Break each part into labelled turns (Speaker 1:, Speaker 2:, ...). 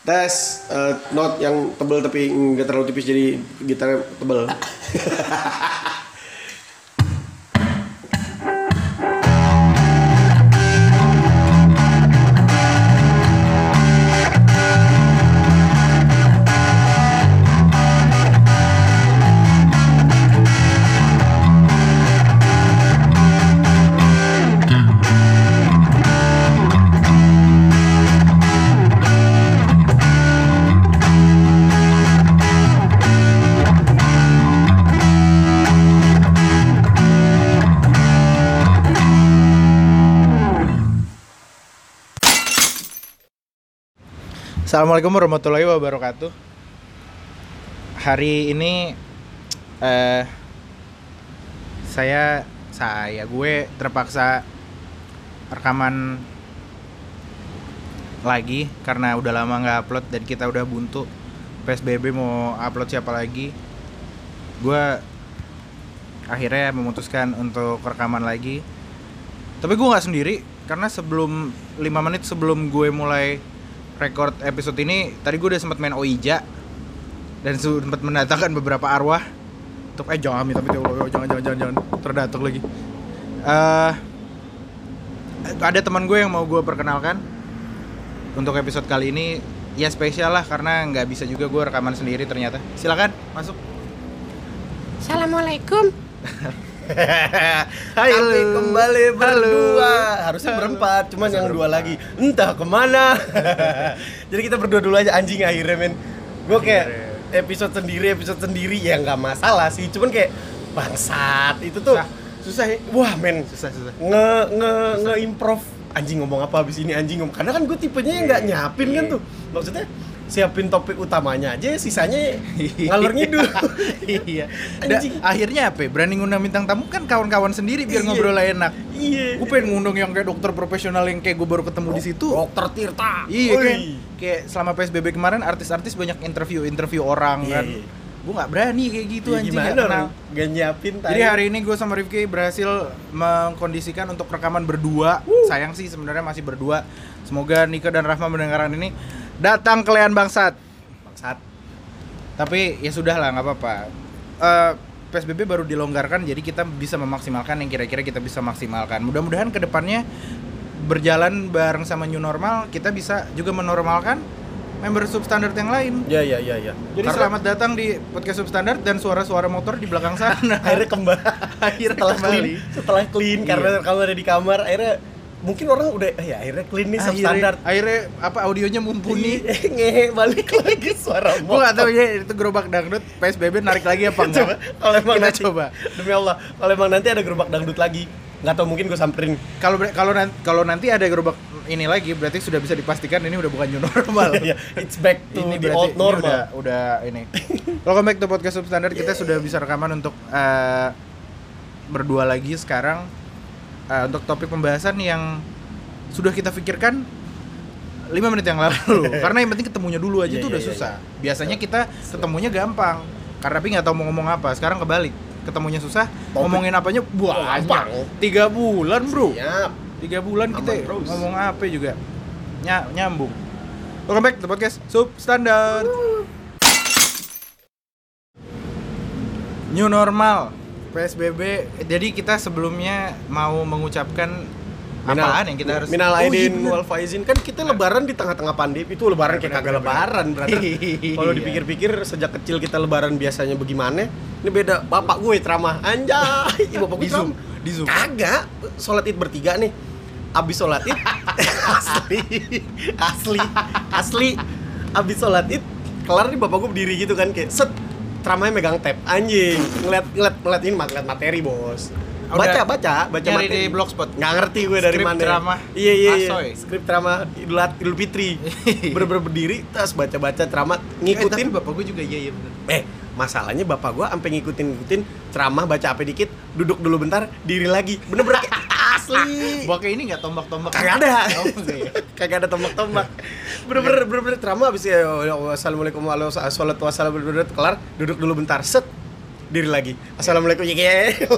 Speaker 1: Tes note yang tebel tapi nggak terlalu tipis jadi gitar tebel.
Speaker 2: Assalamualaikum warahmatullahi wabarakatuh. Hari ini gue terpaksa rekaman lagi karena udah lama nggak upload dan kita udah buntu. PSBB mau upload siapa lagi? Gue akhirnya memutuskan untuk rekaman lagi. Tapi gue nggak sendiri karena 5 menit sebelum gue mulai record episode ini, tadi gue udah sempat main Ouija dan sempat mendatangkan beberapa arwah untuk jangan terdatuk lagi. Ada teman gue yang mau gue perkenalkan untuk episode kali ini. Ya spesial lah karena nggak bisa juga gue rekaman sendiri ternyata. Silakan masuk.
Speaker 3: Assalamualaikum.
Speaker 1: Hai, kembali berdua. Harusnya berempat, cuman yang dua lagi entah kemana. Jadi kita berdua dulu aja anjing akhirnya men. Gue kayak episode sendiri ya nggak masalah sih, cuman kayak bangsat itu tuh susah ya. Wah men, susah. Nge-improve anjing ngomong apa habis ini anjing ngomong. Karena kan gue tipenya yang nggak nyiapin kan tuh. Maksudnya siapin topik utamanya aja, sisanya ngalor ngidul.
Speaker 2: Iya. Akhirnya apa? Berani ngundang bintang tamu kan kawan-kawan sendiri biar ngobrol enak.
Speaker 1: Iya.
Speaker 2: Gue pengen ngundang yang kayak dokter profesional yang kayak gue baru ketemu di situ.
Speaker 1: Dokter Tirta.
Speaker 2: Iya kan. Kayak selama PSBB kemarin artis-artis banyak interview orang kan. Gue nggak berani kayak gitu anjing.
Speaker 1: Gimana gak nyiapin tadi.
Speaker 2: Jadi hari ini gue sama Rifki berhasil mengkondisikan untuk rekaman berdua. Sayang sih sebenarnya masih berdua. Semoga Nika dan Rahma mendengarkan ini. Datang kalian bangsat. Tapi ya sudah lah, nggak apa-apa. PSBB baru dilonggarkan, jadi kita bisa memaksimalkan yang kira-kira kita bisa maksimalkan. Mudah-mudahan kedepannya berjalan bareng sama new normal, kita bisa juga menormalkan member Substandard yang lain.
Speaker 1: Ya.
Speaker 2: Jadi selamat datang di podcast Substandard dan suara-suara motor di belakang sana.
Speaker 1: Akhirnya kembali. Setelah clean karena kamu ada di kamar, akhirnya mungkin orang udah akhirnya clean nih Substandard.
Speaker 2: Akhirnya audionya mumpuni.
Speaker 1: Ngehe balik lagi suara motor.
Speaker 2: Gue gak tahu ya itu gerobak dangdut PSBB narik lagi apa enggak.
Speaker 1: Kalau emang
Speaker 2: kita
Speaker 1: nanti,
Speaker 2: coba.
Speaker 1: Demi Allah, kalau emang nanti ada gerobak dangdut lagi, nggak tahu mungkin gue samperin.
Speaker 2: Kalau nanti ada gerobak ini lagi berarti sudah bisa dipastikan ini udah bukan new normal.
Speaker 1: It's back to
Speaker 2: ini
Speaker 1: the old normal.
Speaker 2: Udah ini. Welcome back to podcast Substandard. Kita sudah bisa rekaman untuk berdua lagi sekarang. Untuk topik pembahasan yang sudah kita pikirkan 5 menit yang lalu. Karena yang penting ketemunya dulu aja itu udah susah. Biasanya kita ketemunya gampang karena tapi nggak tahu mau ngomong apa. Sekarang kebalik, ketemunya susah, ngomongin apanya banyak. 3 bulan bro.
Speaker 1: Siap.
Speaker 2: 3 bulan kita ngomong apa juga nyambung. Welcome back to podcast Substandard. New normal PSBB. Jadi kita sebelumnya mau mengucapkan apaan yang kita harus
Speaker 1: minal aidin wal faizin. Kan kita lebaran di tengah-tengah pandemi. Itu lebaran kayak kagak lebaran berarti. Kalau dipikir-pikir sejak kecil kita lebaran biasanya bagaimana? Ini beda. Bapak gue ceramah anjay. Bapak gue
Speaker 2: di Zoom.
Speaker 1: Kagak. Sholat Id bertiga nih. Abis sholat Id asli. Abis sholat Id kelar nih bapak gue berdiri gitu kan kayak set. Ceramahnya megang tab, anjing, ngeliat materi bos. Baca
Speaker 2: nyari
Speaker 1: materi
Speaker 2: di blogspot.
Speaker 1: Nggak ngerti gue dari mana.
Speaker 2: Skrip ceramah.
Speaker 1: Iya. Skrip ceramah Idul Fitri. Bener-bener berdiri, terus baca ceramah, ngikutin.
Speaker 2: Tapi bapak gue juga iya bener.
Speaker 1: Masalahnya bapak gue sampai ngikutin ceramah, baca apa dikit, duduk dulu bentar, diri lagi. Bener-bener kayak asli.
Speaker 2: Bawa kayak ini nggak tombak-tombak?
Speaker 1: Kagak ada. Kagak ada tombak-tombak. Bener-bener ceramah abis ya assalamualaikum warahmatullahi wabarakatuh kelar, duduk dulu bentar, set, diri lagi. Assalamualaikum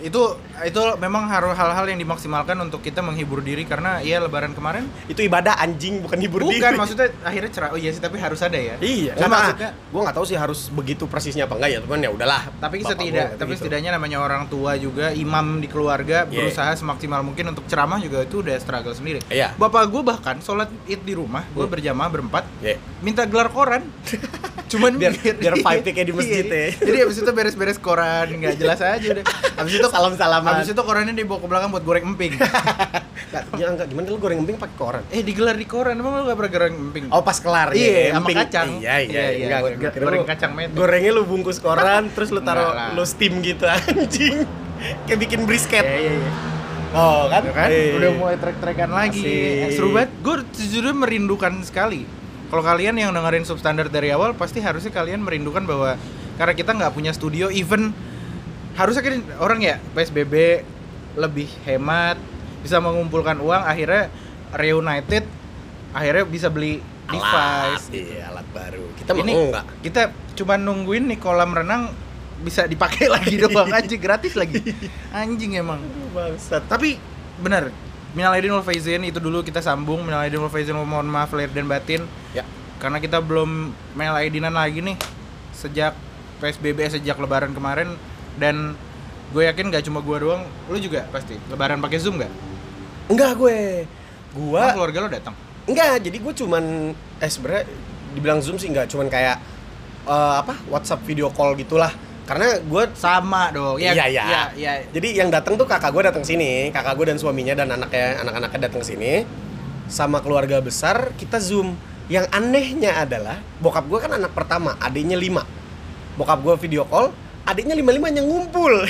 Speaker 2: itu memang harus hal-hal yang dimaksimalkan untuk kita menghibur diri karena ya lebaran kemarin
Speaker 1: Itu ibadah anjing, bukan hibur diri.
Speaker 2: bukan maksudnya akhirnya cerah. Oh iya sih, tapi harus ada ya.
Speaker 1: Iya.
Speaker 2: Cuma maksudnya
Speaker 1: Gue nggak tahu sih harus begitu persisnya apa enggak ya, teman ya udahlah.
Speaker 2: tapi
Speaker 1: Bapak gua begitu.
Speaker 2: setidaknya namanya orang tua juga, imam di keluarga berusaha semaksimal mungkin untuk ceramah juga itu udah struggle sendiri.
Speaker 1: Iya.
Speaker 2: Bapak gue bahkan sholat id di rumah, gue berjamaah berempat,
Speaker 1: Iya.
Speaker 2: minta gelar koran. Cuman
Speaker 1: biar vibe-nya kayak di masjid ya.
Speaker 2: Jadi abis itu beres-beres koran, nggak jelas aja udah. Abis itu
Speaker 1: Salam-salaman.
Speaker 2: Abis itu korannya dibawa ke belakang buat goreng emping.
Speaker 1: Enggak, gimana lu goreng emping pakai koran?
Speaker 2: Digelar di koran, emang lu gak pernah goreng emping?
Speaker 1: Oh, pas kelar
Speaker 2: Iya,
Speaker 1: ya,
Speaker 2: sama
Speaker 1: emping.
Speaker 2: kacang.
Speaker 1: Iya. Enggak, gua kira
Speaker 2: goreng
Speaker 1: lu
Speaker 2: kacang mentah.
Speaker 1: Gorengnya lu bungkus koran, terus lu taruh,
Speaker 2: Enggak lah.
Speaker 1: lu steam gitu anjing. Kayak bikin brisket.
Speaker 2: Iya.
Speaker 1: Oh, kan?
Speaker 2: Ya kan?
Speaker 1: Iya.
Speaker 2: Udah mulai trek-trekan lagi.
Speaker 1: Asik.
Speaker 2: Seru banget. Gue sejujurnya merindukan sekali. Kalau kalian yang dengerin Substandard dari awal, pasti harusnya kalian merindukan bahwa karena kita nggak punya studio, even harusnya kan orang ya PSBB lebih hemat, bisa mengumpulkan uang, akhirnya reunited, akhirnya bisa beli device.
Speaker 1: Iya, alat baru. Kita mau
Speaker 2: Ini
Speaker 1: enggak?
Speaker 2: kita cuma nungguin nih kolam renang bisa dipakai lagi doang aja, gratis lagi. Anjing emang.
Speaker 1: Bangsat.
Speaker 2: Tapi benar, minal aidin wal faizin itu dulu kita sambung. Minal aidin wal faizin, mohon maaf lahir dan batin.
Speaker 1: Ya.
Speaker 2: Karena kita belum minal aidinan lagi nih sejak PSBB, sejak lebaran kemarin. Dan gue yakin gak cuma gue doang, lu juga pasti lebaran pakai Zoom gak?
Speaker 1: Enggak gue. Gua
Speaker 2: Keluarga lo datang.
Speaker 1: enggak, jadi gue cuman sebenarnya dibilang Zoom sih enggak, cuman kayak WhatsApp video call gitulah. Karena gue
Speaker 2: Sama dong.
Speaker 1: Iya.
Speaker 2: Iya.
Speaker 1: Jadi yang datang tuh kakak gue datang sini, kakak gue dan suaminya dan anak-anaknya datang sini, sama keluarga besar kita Zoom. Yang anehnya adalah bokap gue kan anak pertama, adiknya 5. Bokap gue video call, adiknya 5-5 yang ngumpul.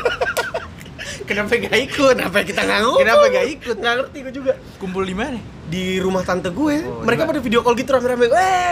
Speaker 2: Kenapa gak ikut?
Speaker 1: Kenapa kita nggak ngumpul?
Speaker 2: Kenapa gak ikut?
Speaker 1: Nggak ngerti gue juga.
Speaker 2: Kumpul di mana?
Speaker 1: Di rumah tante gue,
Speaker 2: Oh,
Speaker 1: mereka
Speaker 2: di
Speaker 1: pada video call gitu rame-rame.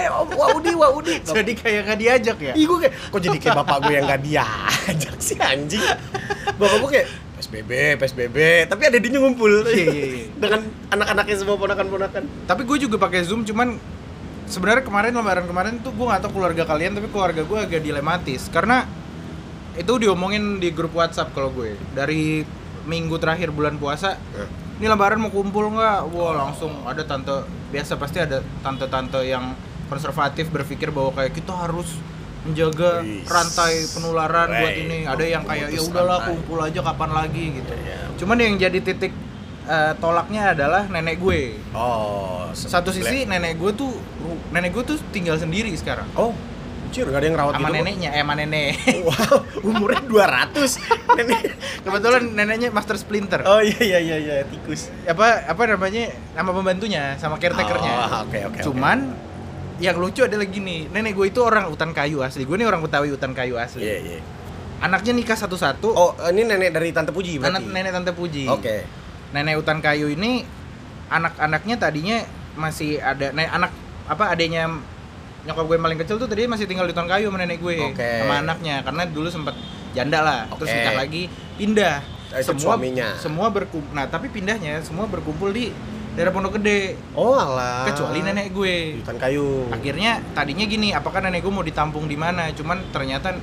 Speaker 1: Waudi.
Speaker 2: Jadi kayak gak diajak ya?
Speaker 1: Ih, gue kayak, kok jadi kayak bapak gue yang gak diajak sih anjing. Bapak gue kayak PSBB, tapi ada dia ngumpul.
Speaker 2: Iya.
Speaker 1: Dengan anak-anaknya semua ponakan-ponakan.
Speaker 2: Tapi gue juga pakai Zoom, cuman sebenarnya lebaran kemarin tuh gue nggak tahu keluarga kalian, tapi keluarga gue agak dilematis karena itu diomongin di grup WhatsApp kalau gue dari minggu terakhir bulan puasa. Ini lebaran mau kumpul nggak? Wah, langsung ada biasa pasti ada tante-tante yang konservatif berpikir bahwa kayak kita harus menjaga rantai penularan buat ini. Ada yang kayak ya udahlah kumpul aja kapan lagi gitu. Cuman yang jadi titik tolaknya adalah nenek gue.
Speaker 1: Oh,
Speaker 2: Satu sisi nenek gue tuh tinggal sendiri sekarang.
Speaker 1: Oh, anjir, gak ada yang rawat
Speaker 2: Sama
Speaker 1: gitu.
Speaker 2: neneknya, sama nenek.
Speaker 1: Wow, umurnya 200. Nenek.
Speaker 2: Kebetulan neneknya Master Splinter.
Speaker 1: Oh iya, tikus.
Speaker 2: Apa namanya? Nama pembantunya sama caretakernya.
Speaker 1: Oh, oke.
Speaker 2: Cuman yang lucu adalah gini, nenek gue itu orang hutan kayu asli. Gue nih orang Betawi hutan kayu asli.
Speaker 1: Iya.
Speaker 2: Anaknya nikah satu-satu.
Speaker 1: Oh, ini nenek dari Tante Puji berarti?
Speaker 2: Nenek Tante Puji.
Speaker 1: Oke.
Speaker 2: Nenek hutan kayu ini anak-anaknya tadinya masih ada adanya nyokap gue yang paling kecil tuh tadi masih tinggal di hutan kayu sama nenek gue. Sama anaknya karena dulu sempet janda lah. Terus nikah lagi, pindah.
Speaker 1: Suaminya.
Speaker 2: Semua berkumpul. Nah, tapi pindahnya semua berkumpul di daerah Pondok Gede.
Speaker 1: Oh, alah.
Speaker 2: Kecuali nenek gue.
Speaker 1: Hutan kayu.
Speaker 2: Akhirnya tadinya gini, apakah nenek gue mau ditampung di mana? Cuman ternyata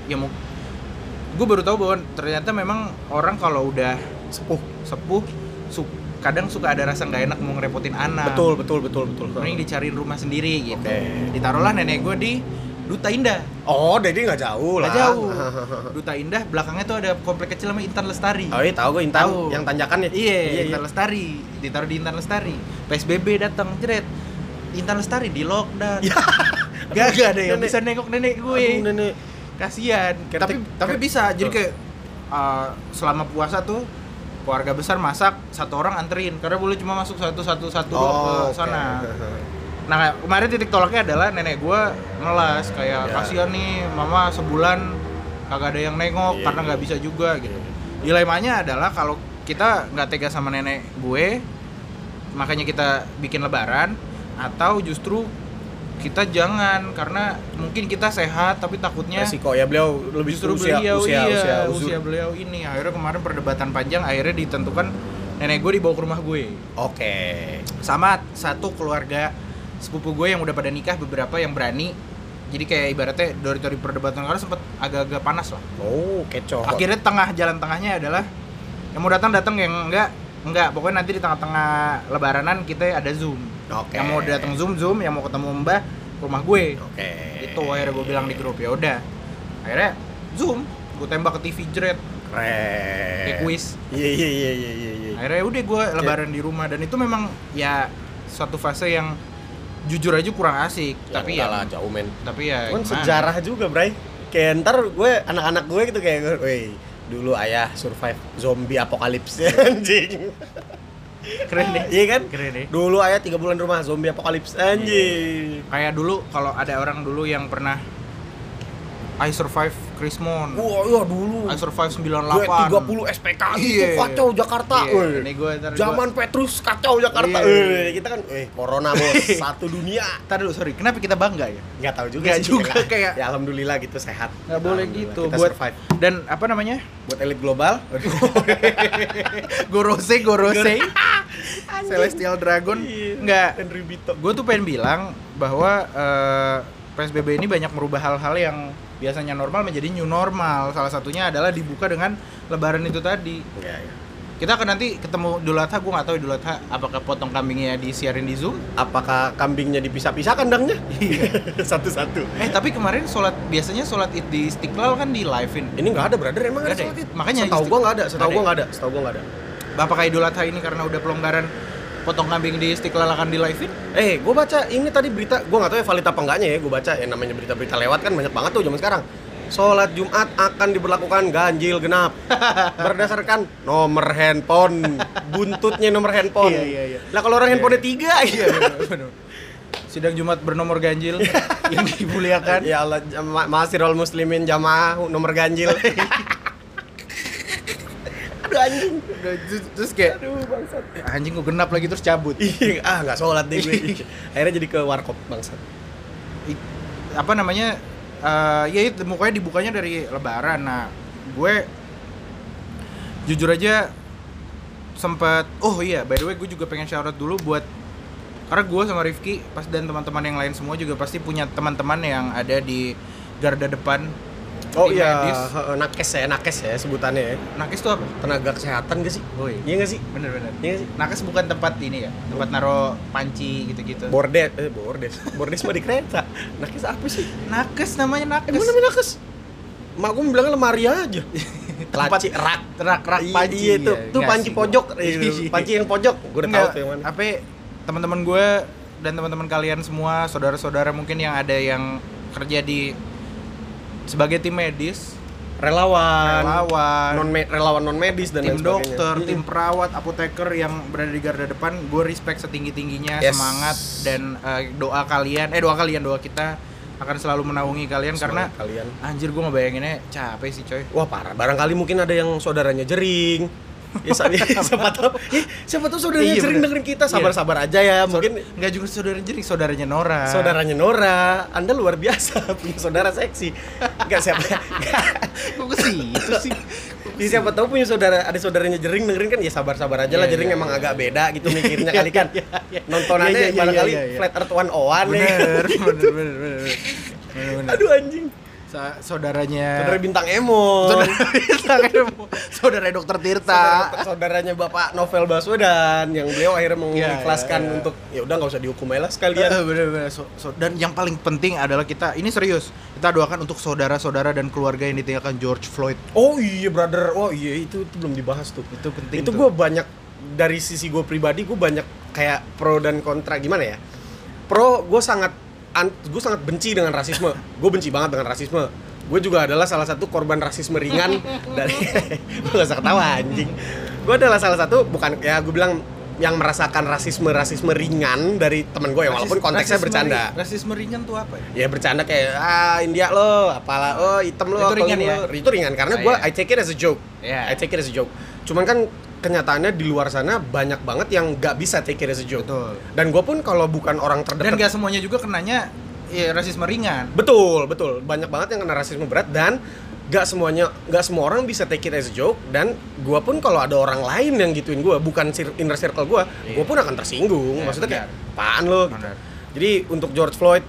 Speaker 2: gue baru tahu bahwa ternyata memang orang kalau udah sepuh kadang suka ada rasa nggak enak mau ngerepotin anak.
Speaker 1: Betul.
Speaker 2: Mending dicariin rumah sendiri gitu. Ditaruhlah nenek gue di Duta Indah.
Speaker 1: Oh, jadi nggak jauh lah.
Speaker 2: Nggak jauh. Duta Indah belakangnya tuh ada komplek kecil namanya Intan Lestari.
Speaker 1: Oh iya, tahu gue Intan.
Speaker 2: Tahu.
Speaker 1: Yang tanjakan ya.
Speaker 2: Iya. Intan Lestari. Ditaruh di Intan Lestari. PSBB datang, jeret. Intan Lestari di lockdown. Gak ada yang bisa nengok nenek gue.
Speaker 1: Aduh, nenek.
Speaker 2: Kasian. Tapi bisa. Jadi kayak selama puasa tuh keluarga besar masak, satu orang anterin karena boleh cuma masuk satu ke sana. Nah, kemarin titik tolaknya adalah nenek gue melas kayak kasihan nih mama sebulan kagak ada yang nengok karena nggak bisa juga gitu. Dilemanya adalah kalau kita nggak tega sama nenek gue, makanya kita bikin lebaran, atau justru kita jangan karena mungkin kita sehat tapi takutnya
Speaker 1: resiko ya beliau lebih
Speaker 2: justru usia beliau ini. Akhirnya kemarin perdebatan panjang, akhirnya ditentukan nenek gue dibawa ke rumah gue.
Speaker 1: Oke.
Speaker 2: Sama satu keluarga sepupu gue yang udah pada nikah, beberapa yang berani. Jadi kayak ibaratnya dari perdebatan karena sempet agak-agak panas lah.
Speaker 1: Oh, kecoh.
Speaker 2: Akhirnya jalan tengahnya adalah Yang mau datang yang enggak, pokoknya nanti di tengah-tengah lebaranan kita ada Zoom.
Speaker 1: Oke.
Speaker 2: Yang mau datang Zoom, yang mau ketemu Mbah ke rumah gue.
Speaker 1: Oke.
Speaker 2: Itu akhirnya gue bilang di grup, ya udah. Akhirnya Zoom, gue tembak ke TV jret.
Speaker 1: Keren.
Speaker 2: Kayak kuis.
Speaker 1: Iya.
Speaker 2: Akhirnya udah gue lebaran di rumah, dan itu memang ya suatu fase yang jujur aja kurang asik. Tapi ya
Speaker 1: lah jauh men.
Speaker 2: Tapi ya
Speaker 1: Kan
Speaker 2: gimana?
Speaker 1: sejarah juga, Bray. Kayak ntar gue, anak-anak gue gitu kayak, weh, dulu ayah survive zombie apokalips anjing.
Speaker 2: Keren deh.
Speaker 1: Iya kan?
Speaker 2: Keren deh.
Speaker 1: Dulu ayah 3 bulan rumah zombie apokalips anjing.
Speaker 2: Kayak dulu kalau ada orang dulu yang pernah I survive Krismon.
Speaker 1: Wah, iya dulu.
Speaker 2: I survive 98.
Speaker 1: Gue 30 SPK itu kacau Jakarta.
Speaker 2: Iya, ini gue
Speaker 1: Zaman Petrus kacau Jakarta.
Speaker 2: Iya.
Speaker 1: Kita kan corona bos, satu dunia.
Speaker 2: Ntar dulu, sorry. Kenapa kita bangga ya?
Speaker 1: Nggak tahu juga
Speaker 2: Nggak
Speaker 1: sih.
Speaker 2: juga, kayak-
Speaker 1: ya alhamdulillah gitu sehat.
Speaker 2: Nggak boleh
Speaker 1: Alhamdulillah,
Speaker 2: gitu.
Speaker 1: Kita
Speaker 2: Buat
Speaker 1: survive.
Speaker 2: dan apa namanya?
Speaker 1: Buat elit global.
Speaker 2: Gorose. Celestial Dragon.
Speaker 1: Iya.
Speaker 2: Enggak.
Speaker 1: Henry Bito.
Speaker 2: Gue tuh pengen bilang bahwa PSBB ini banyak merubah hal-hal yang biasanya normal menjadi new normal. Salah satunya adalah dibuka dengan lebaran itu tadi.
Speaker 1: Iya.
Speaker 2: Kita akan nanti ketemu Idul Adha, gue nggak tahu Idul Adha apakah potong kambingnya disiarin di Zoom.
Speaker 1: Apakah kambingnya dipisah-pisah kandangnya? Satu-satu.
Speaker 2: Tapi kemarin biasanya sholat Id di Istiqlal kan di live-in.
Speaker 1: Ini nggak ada, brother. Emang
Speaker 2: Nggak
Speaker 1: ada
Speaker 2: ada
Speaker 1: sholat
Speaker 2: ya?
Speaker 1: Id?
Speaker 2: Makanya
Speaker 1: Setahu gua nggak ada.
Speaker 2: Ada
Speaker 1: Setahu
Speaker 2: ya?
Speaker 1: gua nggak ada.
Speaker 2: Apakah Idul Adha ini karena udah pelonggaran potong kambing di Istiqlal akan di live-in?
Speaker 1: Gue baca ini tadi berita, gue nggak tahu ya valid apa enggaknya ya. Gue baca yang namanya berita-berita lewat kan banyak banget tuh zaman sekarang. Sholat Jumat akan diberlakukan ganjil genap berdasarkan nomor handphone, buntutnya nomor handphone.
Speaker 2: Iya.
Speaker 1: Lah kalau orang handphonenya 3
Speaker 2: Iya, benar. Sidang Jumat bernomor ganjil yang dimuliakan.
Speaker 1: Ya Allah, Ma'asyiral muslimin jamaah nomor ganjil. Aduh anjing.
Speaker 2: Terus kayak
Speaker 1: Aduh bangsat.
Speaker 2: anjing kok genap lagi terus cabut.
Speaker 1: Iya, nggak sholat deh gue. Akhirnya jadi ke warkop bangsat.
Speaker 2: Apa namanya? Ya itu pokoknya dibukanya dari lebaran. Nah, gue jujur aja sempet, oh iya, by the way gue juga pengen shout out dulu buat, karena gue sama Rifki dan teman-teman yang lain semua juga pasti punya teman-teman yang ada di garda depan.
Speaker 1: Oh
Speaker 2: tim
Speaker 1: iya,
Speaker 2: medis.
Speaker 1: nakes ya sebutannya ya.
Speaker 2: Nakes tuh apa?
Speaker 1: Tenaga kesehatan gak sih?
Speaker 2: Oh iya.
Speaker 1: Iya nggak sih?
Speaker 2: Bener-bener.
Speaker 1: Iya nggak sih?
Speaker 2: Nakes bukan tempat ini ya, tempat naro panci gitu-gitu.
Speaker 1: Bordes mah di kereta. Nakes apa sih?
Speaker 2: Nakes namanya nakes.
Speaker 1: Emang namanya nakes? Mak gue bilangnya lemari aja. Laci, rak panci. Iya itu, tuh
Speaker 2: Nggak
Speaker 1: panci
Speaker 2: sih,
Speaker 1: pojok.
Speaker 2: Iya.
Speaker 1: Panci yang pojok. Gue udah tahu
Speaker 2: Enggak,
Speaker 1: tuh yang mana.
Speaker 2: apa teman-teman gue dan teman-teman kalian semua, saudara-saudara mungkin yang ada yang kerja di sebagai tim medis,
Speaker 1: Relawan
Speaker 2: relawan,
Speaker 1: non medis dan
Speaker 2: tim
Speaker 1: lain sebagainya.
Speaker 2: dokter, tim perawat, apoteker yang berada di garda depan, gue respect setinggi-tingginya,
Speaker 1: Yes.
Speaker 2: semangat dan doa kita akan selalu menaungi kalian.
Speaker 1: Semangat
Speaker 2: karena
Speaker 1: kalian.
Speaker 2: anjir gue ngebayanginnya capek sih coy.
Speaker 1: Wah parah, barangkali mungkin ada yang saudaranya jering. Ya, siapa tahu saudaranya
Speaker 2: Iya,
Speaker 1: jering
Speaker 2: bener.
Speaker 1: dengerin kita. Sabar-sabar aja ya, mungkin
Speaker 2: Nggak juga saudara jering, saudaranya Nora.
Speaker 1: saudaranya Nora. Anda luar biasa punya saudara seksi. Enggak siapa.
Speaker 2: Kok ke situ sih?
Speaker 1: Ya, siapa tahu punya ada saudaranya jering dengerin kan, ya sabar-sabar aja lah.
Speaker 2: Iya,
Speaker 1: Jering
Speaker 2: iya,
Speaker 1: emang
Speaker 2: iya.
Speaker 1: agak beda gitu mikirnya kali kan. Nontonannya
Speaker 2: Iya,
Speaker 1: barangkali
Speaker 2: iya, iya.
Speaker 1: Flat Earth 101 nih.
Speaker 2: Bener.
Speaker 1: Aduh anjing.
Speaker 2: Saudaranya
Speaker 1: Saudara bintang Emon.
Speaker 2: saudara Dokter Tirta.
Speaker 1: Saudaranya Bapak Novel Baswedan yang beliau akhirnya mengikhlaskan
Speaker 2: iya.
Speaker 1: untuk ya udah nggak usah dihukum aja lah sekalian.
Speaker 2: Bener. Dan yang paling penting adalah kita ini serius. Kita doakan untuk saudara-saudara dan keluarga yang ditinggalkan George Floyd.
Speaker 1: Oh iya brother, oh iya itu belum dibahas tuh.
Speaker 2: Itu penting.
Speaker 1: Itu
Speaker 2: tuh.
Speaker 1: gue banyak dari sisi gue pribadi, gue banyak kayak pro dan kontra. Gimana ya? Pro, gue sangat benci dengan rasisme. Gue benci banget dengan rasisme. Gue juga adalah salah satu korban rasisme ringan dari gue gak usah ketawa anjing. Gue adalah salah satu, bukan ya gue bilang yang merasakan rasisme ringan dari temen gue ya, walaupun konteksnya bercanda.
Speaker 2: Rasisme ringan tuh apa ya?
Speaker 1: Ya bercanda kayak India lo, apalah, oh hitam lo,
Speaker 2: Itu ringan
Speaker 1: kulit
Speaker 2: ya?
Speaker 1: lo. Itu ringan karena gue
Speaker 2: iya.
Speaker 1: I take it as a joke.
Speaker 2: Iya.
Speaker 1: I take it as a joke. Cuman kan kenyataannya di luar sana banyak banget yang nggak bisa take it as a joke.
Speaker 2: Betul.
Speaker 1: Dan gue pun kalau bukan orang
Speaker 2: Dan
Speaker 1: terdekat.
Speaker 2: gak semuanya juga kenanya ya, rasisme ringan.
Speaker 1: Betul. Banyak banget yang kena rasisme berat dan nggak semua orang bisa take it as a joke. Dan gue pun kalau ada orang lain yang gituin gue, bukan inner circle gue pun akan tersinggung.
Speaker 2: Iya,
Speaker 1: Maksudnya kayak
Speaker 2: benar.
Speaker 1: apaan lo? Gitu.
Speaker 2: Benar.
Speaker 1: Jadi untuk George Floyd,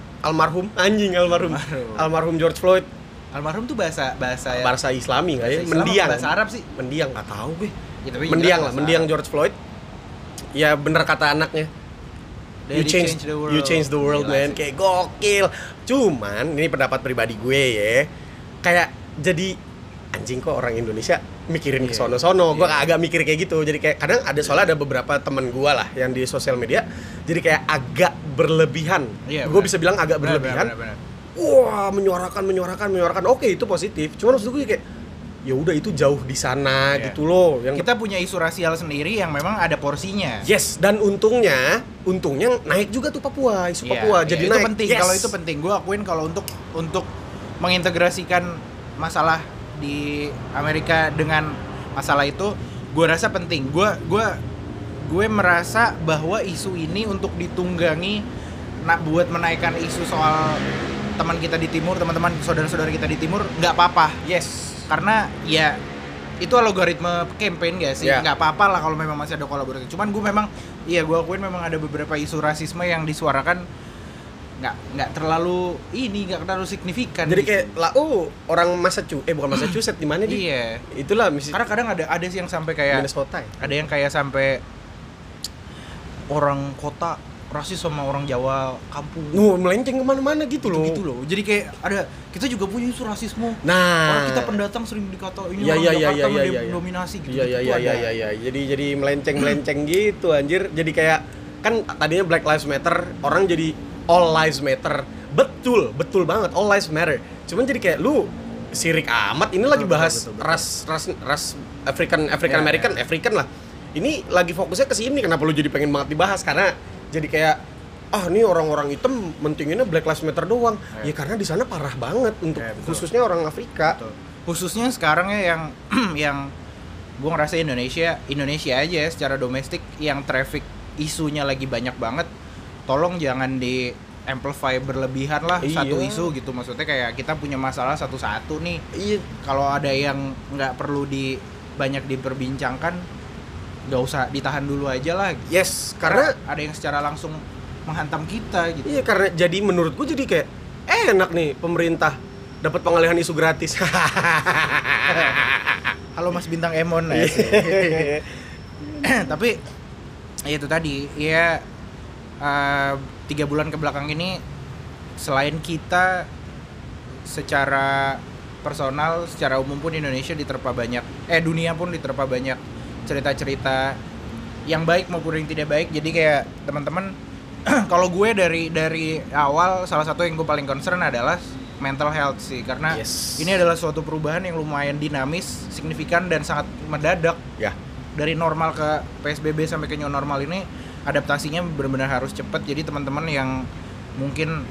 Speaker 1: almarhum George Floyd.
Speaker 2: Almarhum tuh bahasa
Speaker 1: Bahasa Islami nggak ya?
Speaker 2: bahasa Islam apa
Speaker 1: Mendiang.
Speaker 2: bahasa Arab sih?
Speaker 1: Mendiang nggak tahu gue.
Speaker 2: Ya, tapi
Speaker 1: mendiang George Floyd. Ya bener kata anaknya. You change the world, man. Kayak gokil. Cuman ini pendapat pribadi gue ya. Kayak jadi anjing kok orang Indonesia mikirin ke sono-sono. Gue agak mikir kayak gitu. Jadi kayak kadang soalnya ada beberapa teman gue lah yang di sosial media. Jadi kayak agak berlebihan. Gue bisa bilang agak berlebihan.
Speaker 2: Benar.
Speaker 1: Wah, menyuarakan. Oke, itu positif. Cuman maksud gue kayak ya udah itu jauh di sana gitu loh. Yang
Speaker 2: kita punya isu rasial sendiri yang memang ada porsinya.
Speaker 1: Yes, dan untungnya naik juga tuh isu Papua. Jadi
Speaker 2: itu
Speaker 1: naik.
Speaker 2: Penting.
Speaker 1: Yes.
Speaker 2: Kalau itu penting, gue akuin kalau untuk mengintegrasikan masalah di Amerika dengan masalah itu, gue rasa penting. Gue merasa bahwa isu ini untuk ditunggangi buat menaikkan isu soal teman kita di timur, teman-teman saudara-saudara kita di timur, nggak apa-apa.
Speaker 1: Yes.
Speaker 2: Karena ya itu algoritma campaign gak sih? Nggak apa-apa lah kalau memang masih ada kolaborasi. Cuman gue akuin memang ada beberapa isu rasisme yang disuarakan nggak terlalu signifikan.
Speaker 1: Jadi kayak orang bukan Massachusetts di mana dia?
Speaker 2: Iya.
Speaker 1: Itulah
Speaker 2: karena kadang ada sih yang sampai kayak
Speaker 1: Minnesota.
Speaker 2: Ada yang kayak sampai orang kota rasis sama orang Jawa kampung.
Speaker 1: Melenceng kemana-mana gitu loh.
Speaker 2: Jadi kayak kita juga punya isu rasisme.
Speaker 1: Nah,
Speaker 2: orang kita pendatang sering dikata ini orang Jakarta mendominasi gitu.
Speaker 1: Iya. Jadi melenceng gitu anjir. Jadi kayak kan tadinya Black Lives Matter, orang jadi All Lives Matter. Betul banget, All Lives Matter. Cuman jadi kayak lu sirik amat. Ini lagi bahas ras African American lah. Ini lagi fokusnya ke sini. Kenapa lu jadi pengen banget dibahas? Karena jadi kayak ini orang-orang hitam mentinginnya Black Lives Matter doang. Ya karena di sana parah banget untuk khususnya orang Afrika.
Speaker 2: Betul. Khususnya sekarang ya yang gue ngerasa Indonesia aja ya, secara domestik yang traffic isunya lagi banyak banget. Tolong jangan di amplify berlebihan lah satu isu gitu. Maksudnya kayak kita punya masalah satu-satu nih.
Speaker 1: Iya.
Speaker 2: Kalau ada yang nggak perlu banyak diperbincangkan, nggak usah ditahan dulu aja lah.
Speaker 1: Yes, karena
Speaker 2: ada yang secara langsung menghantam kita gitu.
Speaker 1: Iya, karena jadi menurutku jadi kayak enak nih pemerintah dapat pengalihan isu gratis.
Speaker 2: Halo Mas Bintang Emon ya. Tapi ya itu tadi ya 3 bulan kebelakang ini selain kita secara personal, secara umum pun Indonesia diterpa banyak dunia pun diterpa banyak cerita-cerita yang baik maupun yang tidak baik. Jadi kayak teman-teman kalau gue dari awal salah satu yang gue paling concern adalah mental health sih, karena ini adalah suatu perubahan yang lumayan dinamis, signifikan dan sangat mendadak.
Speaker 1: Ya.
Speaker 2: Dari normal ke PSBB sampai ke new normal ini adaptasinya benar-benar harus cepat. Jadi teman-teman yang mungkin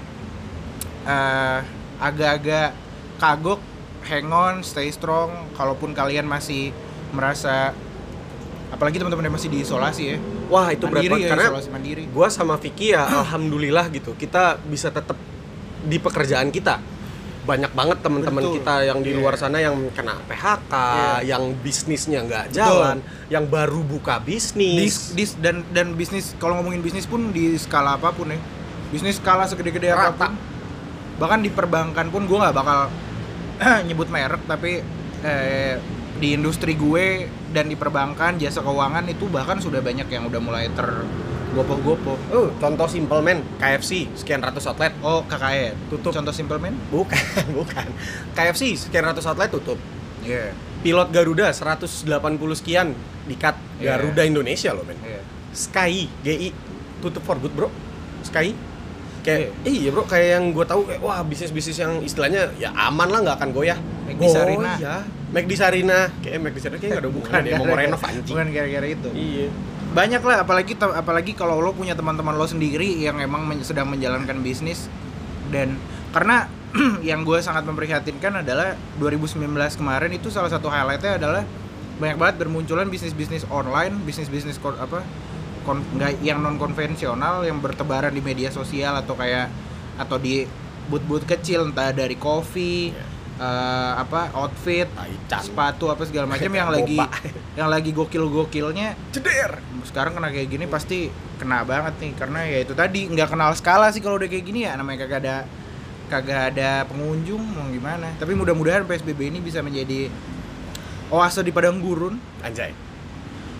Speaker 2: agak-agak kagok, hang on, stay strong. Kalaupun kalian masih merasa, apalagi teman-teman yang masih diisolasi ya.
Speaker 1: Wah, itu berat banget karena gua sama Vicky ya alhamdulillah gitu. Kita bisa tetap di pekerjaan kita. Banyak banget teman-teman kita yang di luar sana yang kena PHK, yang bisnisnya nggak jalan, yang baru buka bisnis.
Speaker 2: Dan bisnis, kalau ngomongin bisnis pun di skala apapun ya. Bisnis skala segede-gede apapun. Bahkan di perbankan pun gue nggak bakal nyebut merek, tapi di industri gue dan di perbankan, jasa keuangan itu bahkan sudah banyak yang udah mulai tergopoh-gopoh.
Speaker 1: Contoh simple men, KFC sekian ratus outlet.
Speaker 2: KKN tutup. Contoh simple men?
Speaker 1: Bukan. KFC sekian ratus outlet tutup.
Speaker 2: Iya.
Speaker 1: Pilot Garuda 180 sekian di-cut. Garuda Indonesia loh men. Sky GI tutup for good bro. Sky kayak iya bro, kayak yang gue tahu kayak wah bisnis-bisnis yang istilahnya ya aman lah, nggak akan goyah. McD Sarina kayak nggak ada hubungan ya, mau renov anjing.
Speaker 2: Bukan gara-gara itu.
Speaker 1: Iya.
Speaker 2: Banyak lah, apalagi kalau lo punya teman-teman lo sendiri yang emang sedang menjalankan bisnis. Dan karena yang gue sangat memprihatinkan adalah 2019 kemarin itu salah satu highlightnya adalah banyak banget bermunculan bisnis-bisnis online, bisnis-bisnis yang non konvensional yang bertebaran di media sosial atau di booth-booth kecil, entah dari kopi, outfit, sepatu apa segala macam yang lagi gokil-gokilnya ceder. Sekarang kena kayak gini pasti kena banget nih, karena ya itu tadi nggak kenal skala sih kalau udah kayak gini ya, namanya kagak ada pengunjung mau gimana. Tapi mudah-mudahan PSBB ini bisa menjadi oase di padang gurun.
Speaker 1: Anjay.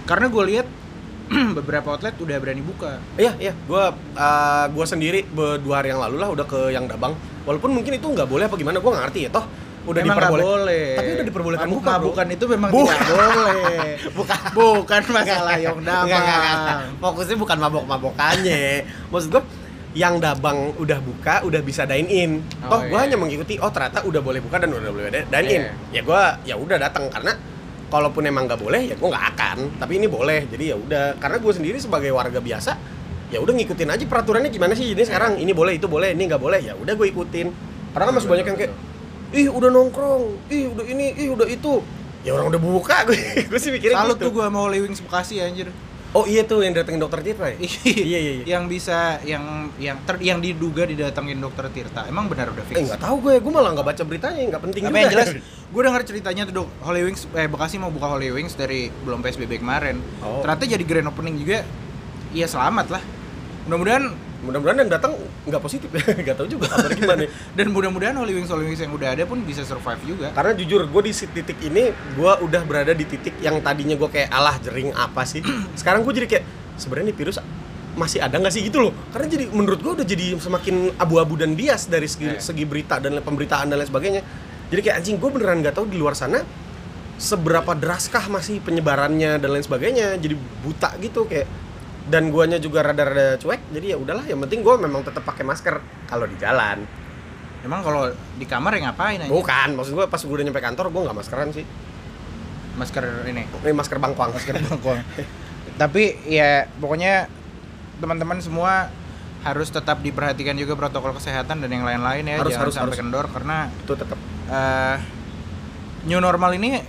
Speaker 2: Karena gue lihat beberapa outlet udah berani buka.
Speaker 1: Iya, gua sendiri 2 hari yang lalu lah udah ke Yang Dabang. Walaupun mungkin itu nggak boleh apa gimana, gua nggak ngerti ya. Toh udah
Speaker 2: Memang nggak
Speaker 1: diperbolehkan.
Speaker 2: boleh.
Speaker 1: Tapi udah diperbolehkan buka, bro.
Speaker 2: Bukan itu memang tidak boleh. Bukan masalah Yang Dabang.
Speaker 1: Enggak. Fokusnya bukan mabok-mabokannya. Maksud gua Yang Dabang udah buka, udah bisa dine in. Toh gua hanya mengikuti, oh ternyata udah boleh buka dan udah boleh dine in. Ya gua ya udah datang karena kalaupun emang nggak boleh ya gue nggak akan, tapi ini boleh, jadi ya udah. Karena gue sendiri sebagai warga biasa ya udah ngikutin aja peraturannya gimana sih. Jadi sekarang ini boleh, itu boleh, ini nggak boleh, ya udah gue ikutin. Karena kan masih banyak yang kayak udah nongkrong, udah ini, udah itu. Ya orang udah buka, gue sih mikirnya
Speaker 2: salut
Speaker 1: gitu.
Speaker 2: tuh gue sama Holy Wings Bekasi anjir.
Speaker 1: Oh iya tuh yang datengin Dokter Tirta ya? Iya.
Speaker 2: Yang bisa yang diduga didatengin Dokter Tirta. Emang benar udah fix?
Speaker 1: Nggak tahu gue malah nggak baca beritanya, nggak penting
Speaker 2: tapi
Speaker 1: juga.
Speaker 2: yang jelas gue dengar ceritanya tuh Holy Wings Bekasi mau buka Holy Wings dari belum PSBB kemarin. Ternyata jadi grand opening juga. Ya selamat lah. Mudah-mudahan
Speaker 1: yang datang nggak positif ya, nggak tahu juga kabar gimana.
Speaker 2: Dan mudah-mudahan Holy Wings yang udah ada pun bisa survive juga.
Speaker 1: Karena jujur gue di titik ini gue udah berada di titik yang tadinya gue kayak alah jering apa sih. Sekarang gue jadi kayak sebenarnya nih virus masih ada nggak sih gitu loh. Karena jadi menurut gue udah jadi semakin abu-abu dan bias dari segi berita dan pemberitaan dan lain sebagainya. Jadi kayak anjing gue beneran nggak tahu di luar sana seberapa deraskah masih penyebarannya dan lain sebagainya. Jadi buta gitu kayak. Dan guanya juga rada-rada cuek, jadi ya udahlah, yang penting gua memang tetap pakai masker kalau di jalan.
Speaker 2: Emang kalau di kamar ya ngapain aja?
Speaker 1: Bukan, maksud gua pas gua udah nyampe kantor gua nggak maskeran sih.
Speaker 2: Masker ini
Speaker 1: masker bangkuang.
Speaker 2: Tapi ya pokoknya teman-teman semua harus tetap diperhatikan juga protokol kesehatan dan yang lain-lain ya. Jangan sampai kendor karena
Speaker 1: itu tetap
Speaker 2: new normal ini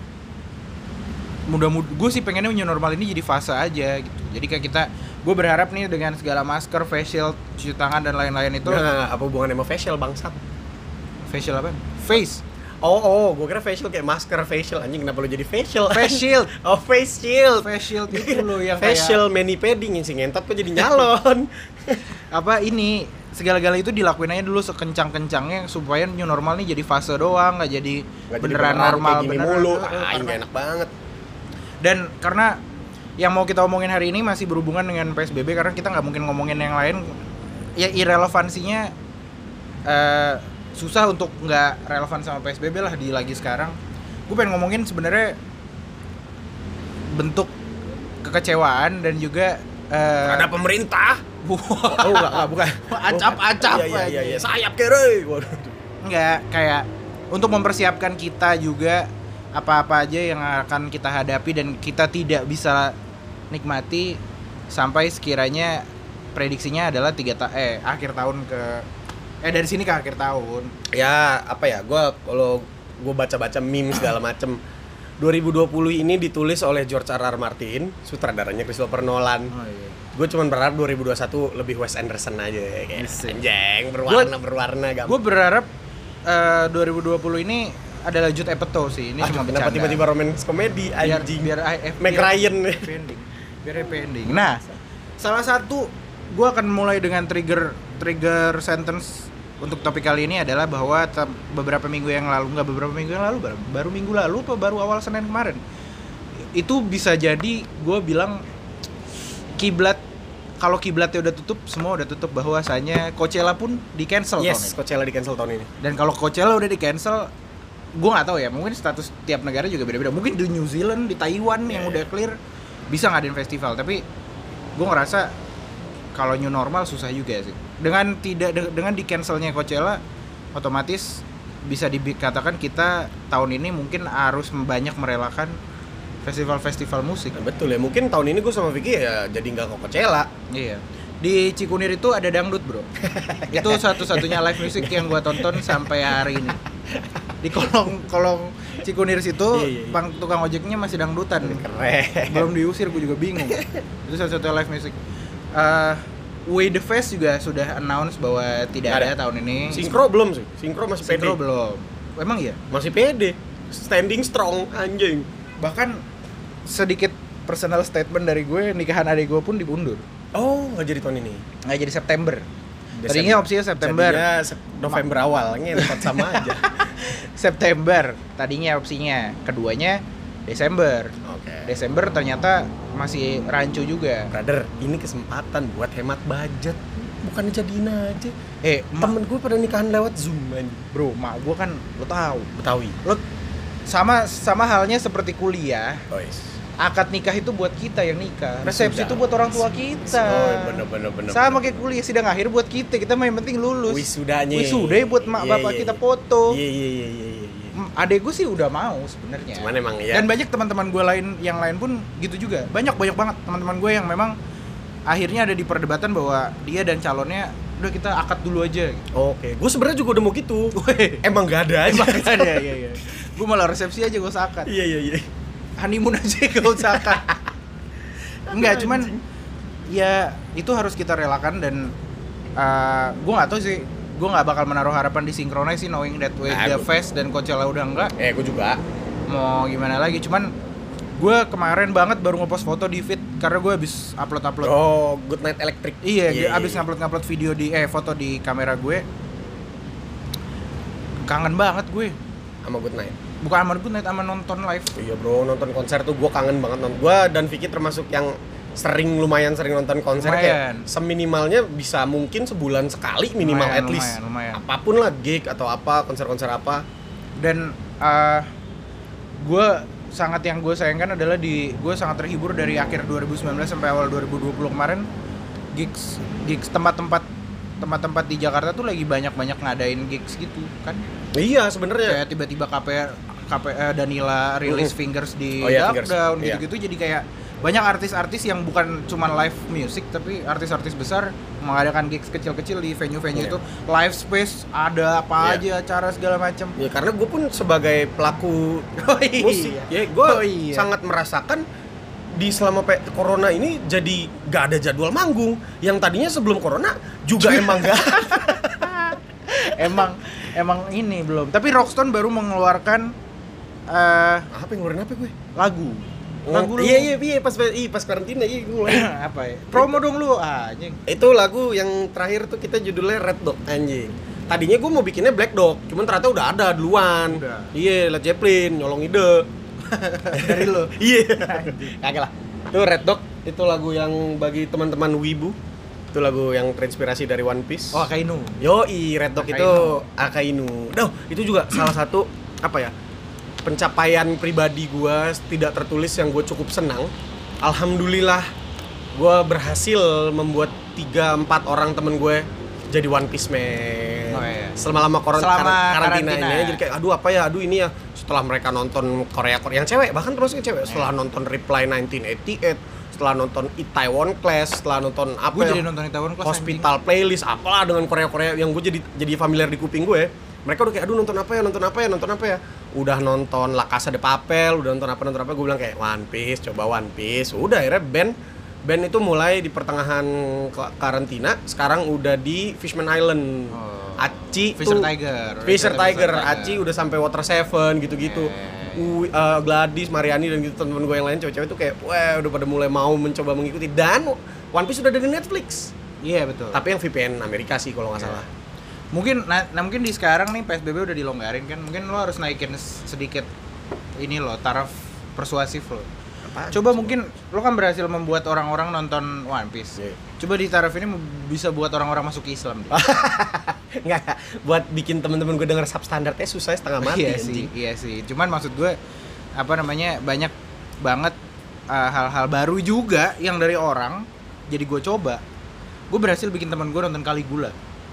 Speaker 2: gue sih pengennya new normal ini jadi fase aja gitu. Jadi kayak gue berharap nih dengan segala masker, facial, cuci tangan dan lain-lain itu.
Speaker 1: Nah, apa hubungannya sama facial bangsat?
Speaker 2: Facial apa? Face.
Speaker 1: Oh, gue kira facial kayak masker facial, anjing kenapa lu jadi facial?
Speaker 2: Face shield.
Speaker 1: Oh, face shield.
Speaker 2: Face shield itu lo yang
Speaker 1: facial mani padding yang sih ngentot kok jadi nyalon.
Speaker 2: Apa ini segala-gala itu dilakuin aja dulu sekencang-kencangnya supaya new normal nih jadi fase doang, nggak jadi beneran normal
Speaker 1: beneran mulu. Nggak enak banget.
Speaker 2: Dan karena yang mau kita omongin hari ini masih berhubungan dengan PSBB karena kita nggak mungkin ngomongin yang lain, ya irrelevansinya susah untuk nggak relevan sama PSBB lah di lagi sekarang. Gue pengen ngomongin sebenarnya bentuk kekecewaan dan juga
Speaker 1: ada pemerintah. Enggak, bukan.
Speaker 2: Acap-acap.
Speaker 1: Iya. Sayap kere. Waduh.
Speaker 2: Enggak, kayak untuk mempersiapkan kita juga apa-apa aja yang akan kita hadapi dan kita tidak bisa nikmati sampai sekiranya prediksinya adalah akhir tahun dari sini ke akhir tahun.
Speaker 1: Ya, apa ya? Kalau gue baca-baca meme segala macem 2020 ini ditulis oleh George R.R. Martin, sutradaranya Christopher Nolan.
Speaker 2: Oh iya.
Speaker 1: Gue cuma berharap 2021 lebih Wes Anderson aja kayak anjing berwarna gampang.
Speaker 2: Gue berharap 2020 ini adalah Judd Apatow sih. Ini cuma
Speaker 1: kenapa tiba-tiba romance komedi anjing.
Speaker 2: Biar
Speaker 1: Meg Ryan
Speaker 2: biar pending. Nah, salah satu gue akan mulai dengan trigger sentence untuk topik kali ini adalah bahwa beberapa minggu yang lalu, baru minggu lalu atau baru awal Senin kemarin, itu bisa jadi gue bilang kalau kiblatnya udah tutup, semua udah tutup, bahwasanya Coachella pun di cancel tahun ini.
Speaker 1: Yes, Coachella di cancel tahun ini.
Speaker 2: Dan kalau Coachella udah di cancel, gue nggak tahu ya, mungkin status tiap negara juga beda-beda. Mungkin di New Zealand, di Taiwan yang udah clear bisa ngadain festival, tapi gue ngerasa kalau new normal susah juga sih. Dengan di cancelnya Coachella, otomatis bisa dikatakan kita tahun ini mungkin harus banyak merelakan festival-festival musik.
Speaker 1: Nah, betul ya, mungkin tahun ini gue sama Vicky ya jadi nggak ke Coachella.
Speaker 2: Iya. Di Cikunir itu ada dangdut bro. Itu satu-satunya live music yang gue tonton sampai hari ini. Di kolong Cikunir situ, tukang ojeknya masih dangdutan.
Speaker 1: Keren.
Speaker 2: Belum diusir, gue juga bingung. Itu satu-satunya live music. Way The Fest juga sudah announce bahwa tidak ada tahun ini.
Speaker 1: Synchro belum sih? Synchro masih pede.
Speaker 2: Synchro belum. Emang iya?
Speaker 1: Masih pede. Standing strong anjing.
Speaker 2: Bahkan sedikit personal statement dari gue, nikahan adik gue pun diundur.
Speaker 1: Oh, nggak jadi tahun ini?
Speaker 2: Nggak jadi September. Tadinya opsinya September.
Speaker 1: Jadinya November awal, ngentot sama aja.
Speaker 2: September tadinya opsinya. Keduanya Desember.
Speaker 1: Oke.
Speaker 2: Desember ternyata masih rancu juga.
Speaker 1: Brother, ini kesempatan buat hemat budget. Bukan jadiin aja.
Speaker 2: Ma-
Speaker 1: Temen gue pada nikahan lewat Zoom man.
Speaker 2: Bro, mak gue kan lo tahu.
Speaker 1: Betawi.
Speaker 2: Lo sama halnya seperti kuliah.
Speaker 1: Oh, yes.
Speaker 2: Akad nikah itu buat kita yang nikah. Resepsi
Speaker 1: Wisuda.
Speaker 2: itu buat orang tua kita.
Speaker 1: Oh, bener.
Speaker 2: Sama kayak kuliah sidang akhir buat kita. Kita mah yang penting lulus.
Speaker 1: Wisudanya.
Speaker 2: Wisuda buat mak bapak kita foto.
Speaker 1: Iya.
Speaker 2: Adek gue sih udah mau sebenarnya.
Speaker 1: Cuman emang ya.
Speaker 2: Dan banyak teman-teman gue yang lain pun gitu juga. Banyak banget teman-teman gue yang memang akhirnya ada di perdebatan bahwa dia dan calonnya udah kita akad dulu aja. Gitu.
Speaker 1: Oke, gue sebenarnya juga udah mau gitu. Emang gak ada aja.
Speaker 2: Emang ada ya. Gue malah resepsi aja gue akad.
Speaker 1: Iya.
Speaker 2: Honeymoon aja gak usah akad. Enggak, cuman ya itu harus kita relakan dan gue nggak tahu sih, gue nggak bakal menaruh harapan di Synchronize sih, knowing that The Fest dan Coachella udah enggak.
Speaker 1: Gue juga.
Speaker 2: Mau gimana lagi, cuman gue kemarin banget baru ngepost foto di feed karena gue habis upload.
Speaker 1: Oh, Good Night Electric.
Speaker 2: Iya, abis ngupload video foto di kamera gue. Kangen banget gue.
Speaker 1: Sama Good Night.
Speaker 2: Bukan sama Good Night, sama nonton live.
Speaker 1: Iya bro, nonton konser tuh gue kangen banget nonton. Gue dan Vicky termasuk yang lumayan sering nonton konser. Kayak seminimalnya bisa mungkin sebulan sekali minimal, at least.
Speaker 2: Lumayan.
Speaker 1: Apapun lah, gig atau apa, konser-konser apa.
Speaker 2: Dan gue sangat yang gue sayangkan adalah gue sangat terhibur dari akhir 2019 sampai awal 2020 kemarin. Gigs tempat-tempat di Jakarta tuh lagi banyak ngadain gigs gitu kan.
Speaker 1: Iya sebenarnya.
Speaker 2: Kayak tiba-tiba Danila rilis Fingers di
Speaker 1: Fingers.
Speaker 2: Down gitu-gitu. Jadi kayak banyak artis-artis yang bukan cuma live music tapi artis-artis besar mengadakan gigs kecil-kecil di venue-venue itu. Live space ada apa aja, acara segala macam.
Speaker 1: Ya karena gue pun sebagai pelaku musik, ya gue sangat merasakan di selama corona ini jadi gak ada jadwal manggung. Yang tadinya sebelum corona juga emang gak
Speaker 2: emang ini belum. Tapi Rockstone baru mengeluarkan
Speaker 1: apa yang ngeluarin apa gue?
Speaker 2: lagu lu.
Speaker 1: Iya pas karantina gue
Speaker 2: apa ya? Promo dong lu anjing.
Speaker 1: Itu lagu yang terakhir tuh kita judulnya Red Dog anjing. Tadinya gue mau bikinnya Black Dog, cuman ternyata udah ada duluan. Iya, Led Zeppelin nyolong ide.
Speaker 2: Dari lo.
Speaker 1: Iya. Kagak lah. Itu Red Dog, itu lagu yang bagi teman-teman wibu. Itu lagu yang terinspirasi dari One Piece.
Speaker 2: Oh, Akainu.
Speaker 1: Yoi, Red Dog itu Akainu. Itu juga salah satu apa ya? Pencapaian pribadi gua tidak tertulis yang gue cukup senang. Alhamdulillah gua berhasil membuat 3-4 orang temen gue jadi One Piece man. Selama karantina ini jadi kayak aduh ini ya. Setelah mereka nonton Korea yang cewek, bahkan termasuk cewek, setelah nonton Reply 1988, setelah nonton Itaewon Class, setelah nonton apa
Speaker 2: gue jadi nonton Itaewon Class
Speaker 1: Hospital Playlist, apalah dengan Korea yang gue jadi familiar di kuping gue. Mereka udah kayak aduh nonton apa ya. Udah nonton La Casa de Papel, udah nonton apa, gue bilang kayak coba One Piece. Udah akhirnya band itu mulai di pertengahan karantina, sekarang udah di Fishman Island. Aci Fisher Tiger, Aci udah sampai Water Seven gitu-gitu. Gladys, Mariani dan gitu teman-teman gue yang lain cewek-cewek tuh kayak wah udah pada mulai mau mencoba mengikuti dan One Piece udah ada di Netflix.
Speaker 2: Iya betul.
Speaker 1: Tapi yang VPN Amerika sih kalau nggak salah.
Speaker 2: Mungkin di sekarang nih PSBB udah dilonggarin kan. Mungkin lo harus naikin sedikit ini lo taraf persuasif lo. Coba mungkin lo kan berhasil membuat orang-orang nonton One Piece. Coba di taraf ini bisa buat orang-orang masuk Islam deh.
Speaker 1: Enggak, buat bikin temen-temen gue denger substandardnya susah setengah mati.
Speaker 2: Iya sih. Cuman maksud gue banyak banget hal-hal baru juga yang dari orang jadi gue coba. Gue berhasil bikin teman gue nonton Caligula.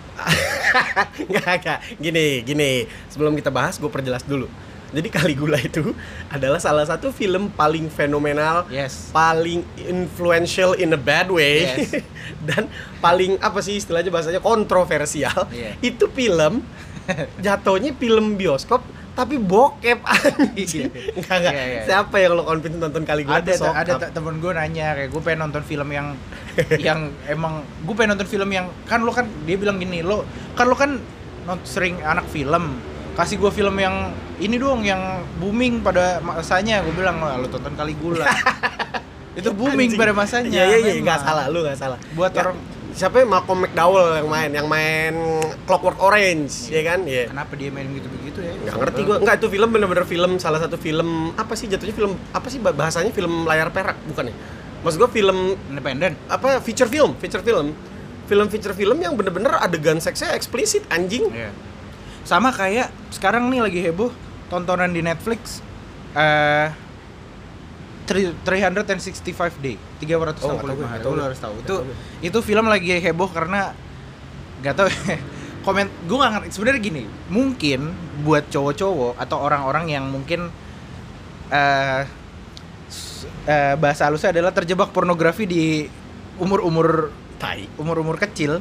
Speaker 1: Enggak. Gini. Sebelum kita bahas, gue perjelas dulu. Jadi Caligula itu adalah salah satu film paling fenomenal, paling influential in a bad way, dan paling apa sih istilahnya bahasanya kontroversial. Itu film jatuhnya film bioskop tapi bokep anjing. Enggak. Siapa yang lo convince nonton Caligula?
Speaker 2: Ada temen gue nanya kayak gue pengen nonton film yang emang gue pengen nonton film yang kan dia bilang gini, lo kan sering anak film, kasih gue film yang ini dong yang booming pada masanya. Gue bilang lo tonton Caligula. Itu booming pada masanya.
Speaker 1: Iya, nggak salah, lu nggak salah.
Speaker 2: Buat orang
Speaker 1: siapa ya? Malcolm McDowell yang main Clockwork Orange, ya kan? Iya.
Speaker 2: Kenapa dia main gitu-begitu ya?
Speaker 1: Nggak ngerti gue. Enggak, itu film bener-bener film, salah satu film apa sih jatuhnya, film apa sih bahasanya, film layar perak bukan ya? Maksud gue film
Speaker 2: Independen.
Speaker 1: apa, feature film yang bener-bener adegan seksnya eksplisit anjing.
Speaker 2: Iya. Sama kayak sekarang nih lagi heboh tontonan di Netflix 365 Day, 365 hari. Lu harus tahu. Itu film lagi heboh karena nggak tahu komen gue nggak ngerti sebenarnya gini. Mungkin buat cowok-cowok atau orang-orang yang mungkin bahasa halusnya adalah terjebak pornografi di umur-umur kecil.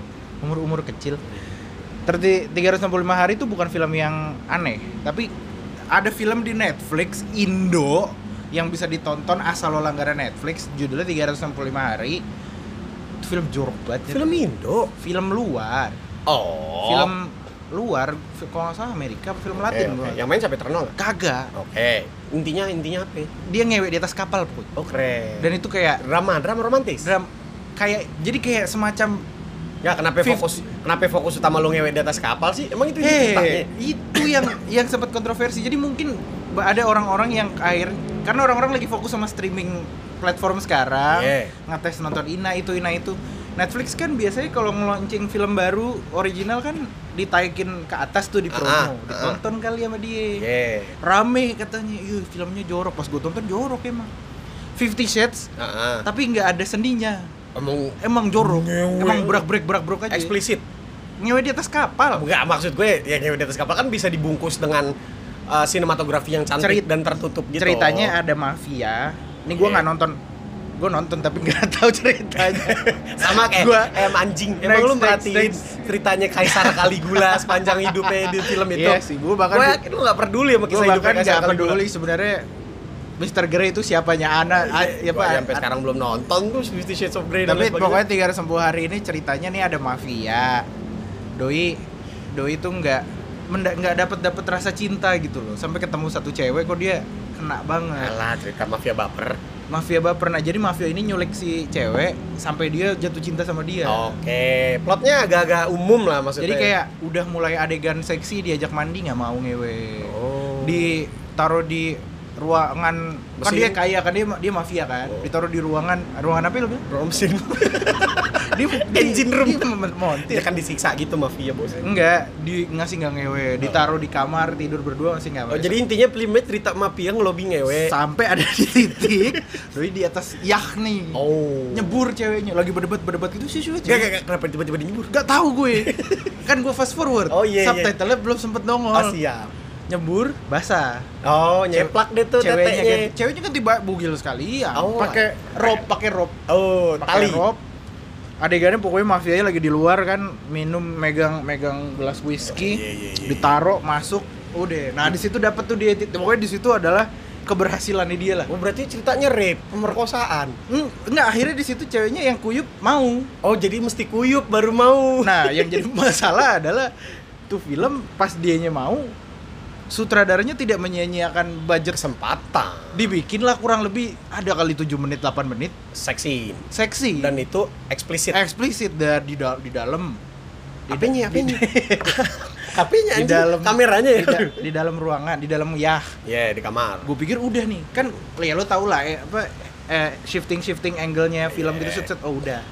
Speaker 2: 365 hari itu bukan film yang aneh, tapi ada film di Netflix Indo yang bisa ditonton asal lo langganan Netflix, judulnya 365 hari. Itu film jorok banget.
Speaker 1: Film Indo,
Speaker 2: film luar.
Speaker 1: oh,
Speaker 2: Film luar, kalau nggak salah Amerika, film Latin.
Speaker 1: okay. Yang main sampai Eternal nggak?
Speaker 2: Kagak.
Speaker 1: Oke. Intinya apa?
Speaker 2: Dia ngewe di atas kapal, Put.
Speaker 1: Oh keren.
Speaker 2: Dan itu kayak
Speaker 1: drama romantis.
Speaker 2: jadi kayak semacam
Speaker 1: Ya kenapa fokus utama lo ngewe di atas kapal sih? Emang itu ceritanya?
Speaker 2: Itu yang sempat kontroversi. Jadi mungkin ada orang-orang yang karena orang-orang lagi fokus sama streaming platform sekarang, ngetes nonton ina itu. Netflix kan biasanya kalau ngeluncing film baru original kan ditaikin ke atas tuh di promo, ditonton kali sama dia. Rame katanya, filmnya jorok. Pas gue tonton jorok emang. 50 Shades, tapi nggak ada sendinya. Emang jorok. Emang brak-brak aja.
Speaker 1: Eksplisit.
Speaker 2: Ngewe di atas kapal.
Speaker 1: Enggak, maksud gue ya ngewe di atas kapal kan bisa dibungkus dengan sinematografi yang cantik dan tertutup gitu.
Speaker 2: Ceritanya ada mafia. Ini gue nggak nonton. Gue nonton tapi nggak tahu ceritanya.
Speaker 1: Sama kayak
Speaker 2: gua,
Speaker 1: anjing. Emang lu merhatiin ceritanya Kaisar Caligula sepanjang hidupnya di film itu?
Speaker 2: Iya sih, gue yakin
Speaker 1: lu nggak peduli sama kisah hidupnya Kaisar Caligula.
Speaker 2: Gue peduli sebenarnya. Mr. Grey itu siapanya Ana?
Speaker 1: Sampai sekarang belum nonton tuh 50 Shades of Grey.
Speaker 2: Tapi pokoknya 310 hari ini ceritanya nih ada mafia. Doi tuh nggak dapat rasa cinta gitu loh. Sampai ketemu satu cewek kok dia kena banget.
Speaker 1: Alah, cerita mafia baper.
Speaker 2: Nah, jadi mafia ini nyulik si cewek sampai dia jatuh cinta sama dia.
Speaker 1: Oke, plotnya agak-agak umum lah maksudnya.
Speaker 2: Jadi kayak udah mulai adegan seksi, diajak mandi nggak mau ngewe. Ditaruh di ruangan mesin. Kan dia kaya kan, dia mafia kan. Ditaruh di ruangan apa lu bilang?
Speaker 1: Ruang mesin.
Speaker 2: Di engine room.
Speaker 1: Dia kan disiksa gitu mafia bos.
Speaker 2: Enggak, ngasih nggak ngewe. Ditaruh di kamar tidur berdua masih nggak.
Speaker 1: Jadi intinya filmnya cerita mafia ngelobi ngewe.
Speaker 2: Sampai ada di titik doi di atas yacht nih. Nyebur ceweknya lagi berdebat gitu sih.
Speaker 1: Enggak, kenapa tiba-tiba nyebur?
Speaker 2: Enggak tahu gue. Kan gue fast forward. Subtitle-nya belum sempet nongol.
Speaker 1: Siap.
Speaker 2: Nyebur basah.
Speaker 1: Nyeplak deh tuh
Speaker 2: ceweknya. Ceweknya kan tiba bugil sekali ya. Pakai rope.
Speaker 1: Tali.
Speaker 2: Rope. Adegannya pokoknya mafianya lagi di luar kan, minum megang gelas whisky, ditaruh masuk, udah. Nah, di situ dapat tuh dia. Pokoknya di situ adalah keberhasilannya dia lah.
Speaker 1: Berarti ceritanya rape, pemerkosaan.
Speaker 2: Enggak, akhirnya di situ ceweknya yang kuyup mau.
Speaker 1: Jadi mesti kuyup baru mau.
Speaker 2: Nah, yang jadi masalah adalah tuh film pas dianya mau, sutradaranya tidak menyia-nyiakan budget,
Speaker 1: kesempatan.
Speaker 2: Dibikinlah kurang lebih ada kali 7 menit 8 menit
Speaker 1: seksi.
Speaker 2: Dan
Speaker 1: itu eksplisit
Speaker 2: di dalam.
Speaker 1: Apanya? HP-nya
Speaker 2: di dalam
Speaker 1: kameranya ya.
Speaker 2: Di dalam ruangan, di dalam
Speaker 1: di kamar.
Speaker 2: Gue pikir udah nih. Kan ya lo tau lah shifting angle-nya film gitu set. Udah.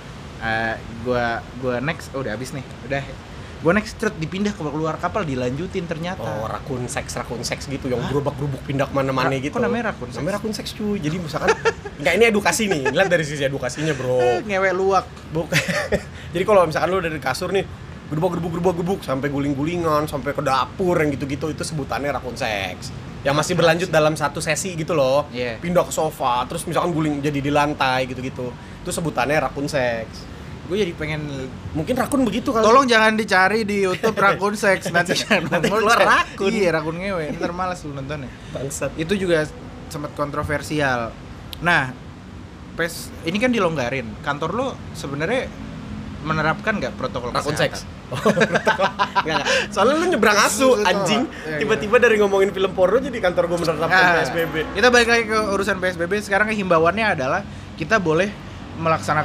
Speaker 2: Gua next udah habis nih. Udah. Gue next dipindah ke luar kapal, dilanjutin ternyata.
Speaker 1: Rakun seks gitu yang gerobak-gerobuk pindah kemana-mana gitu.
Speaker 2: Kok namanya rakun seks?
Speaker 1: Namanya rakun seks cuy. Jadi misalkan enggak, ini edukasi nih. Lihat dari sisi edukasinya, Bro.
Speaker 2: Ngewe luak.
Speaker 1: Jadi kalau misalkan lu dari kasur nih, gerobak sampai guling-gulingan, sampai ke dapur yang gitu-gitu, itu sebutannya rakun seks. Yang masih berlanjut dalam satu sesi gitu loh. Pindah ke sofa, terus misalkan guling jadi di lantai gitu-gitu. Itu sebutannya rakun seks.
Speaker 2: Gue jadi pengen,
Speaker 1: mungkin rakun begitu kalau.
Speaker 2: Tolong jangan dicari di YouTube rakun seks, nanti
Speaker 1: keluar rakun.
Speaker 2: Iya, rakun ngewe. Ntar malas lu nontonnya.
Speaker 1: Bangsat.
Speaker 2: Itu juga sempat kontroversial. Nah, ini kan dilonggarin. Kantor lu sebenarnya menerapkan nggak protokol
Speaker 1: rakun
Speaker 2: kesehatan?
Speaker 1: Seks? Enggak. Soalnya lu nyebrang asu anjing. Tiba-tiba dari ngomongin film porno jadi kantor gue menerapkan PSBB.
Speaker 2: Kita balik lagi ke urusan PSBB. Sekarang himbauannya adalah kita boleh melaksanakan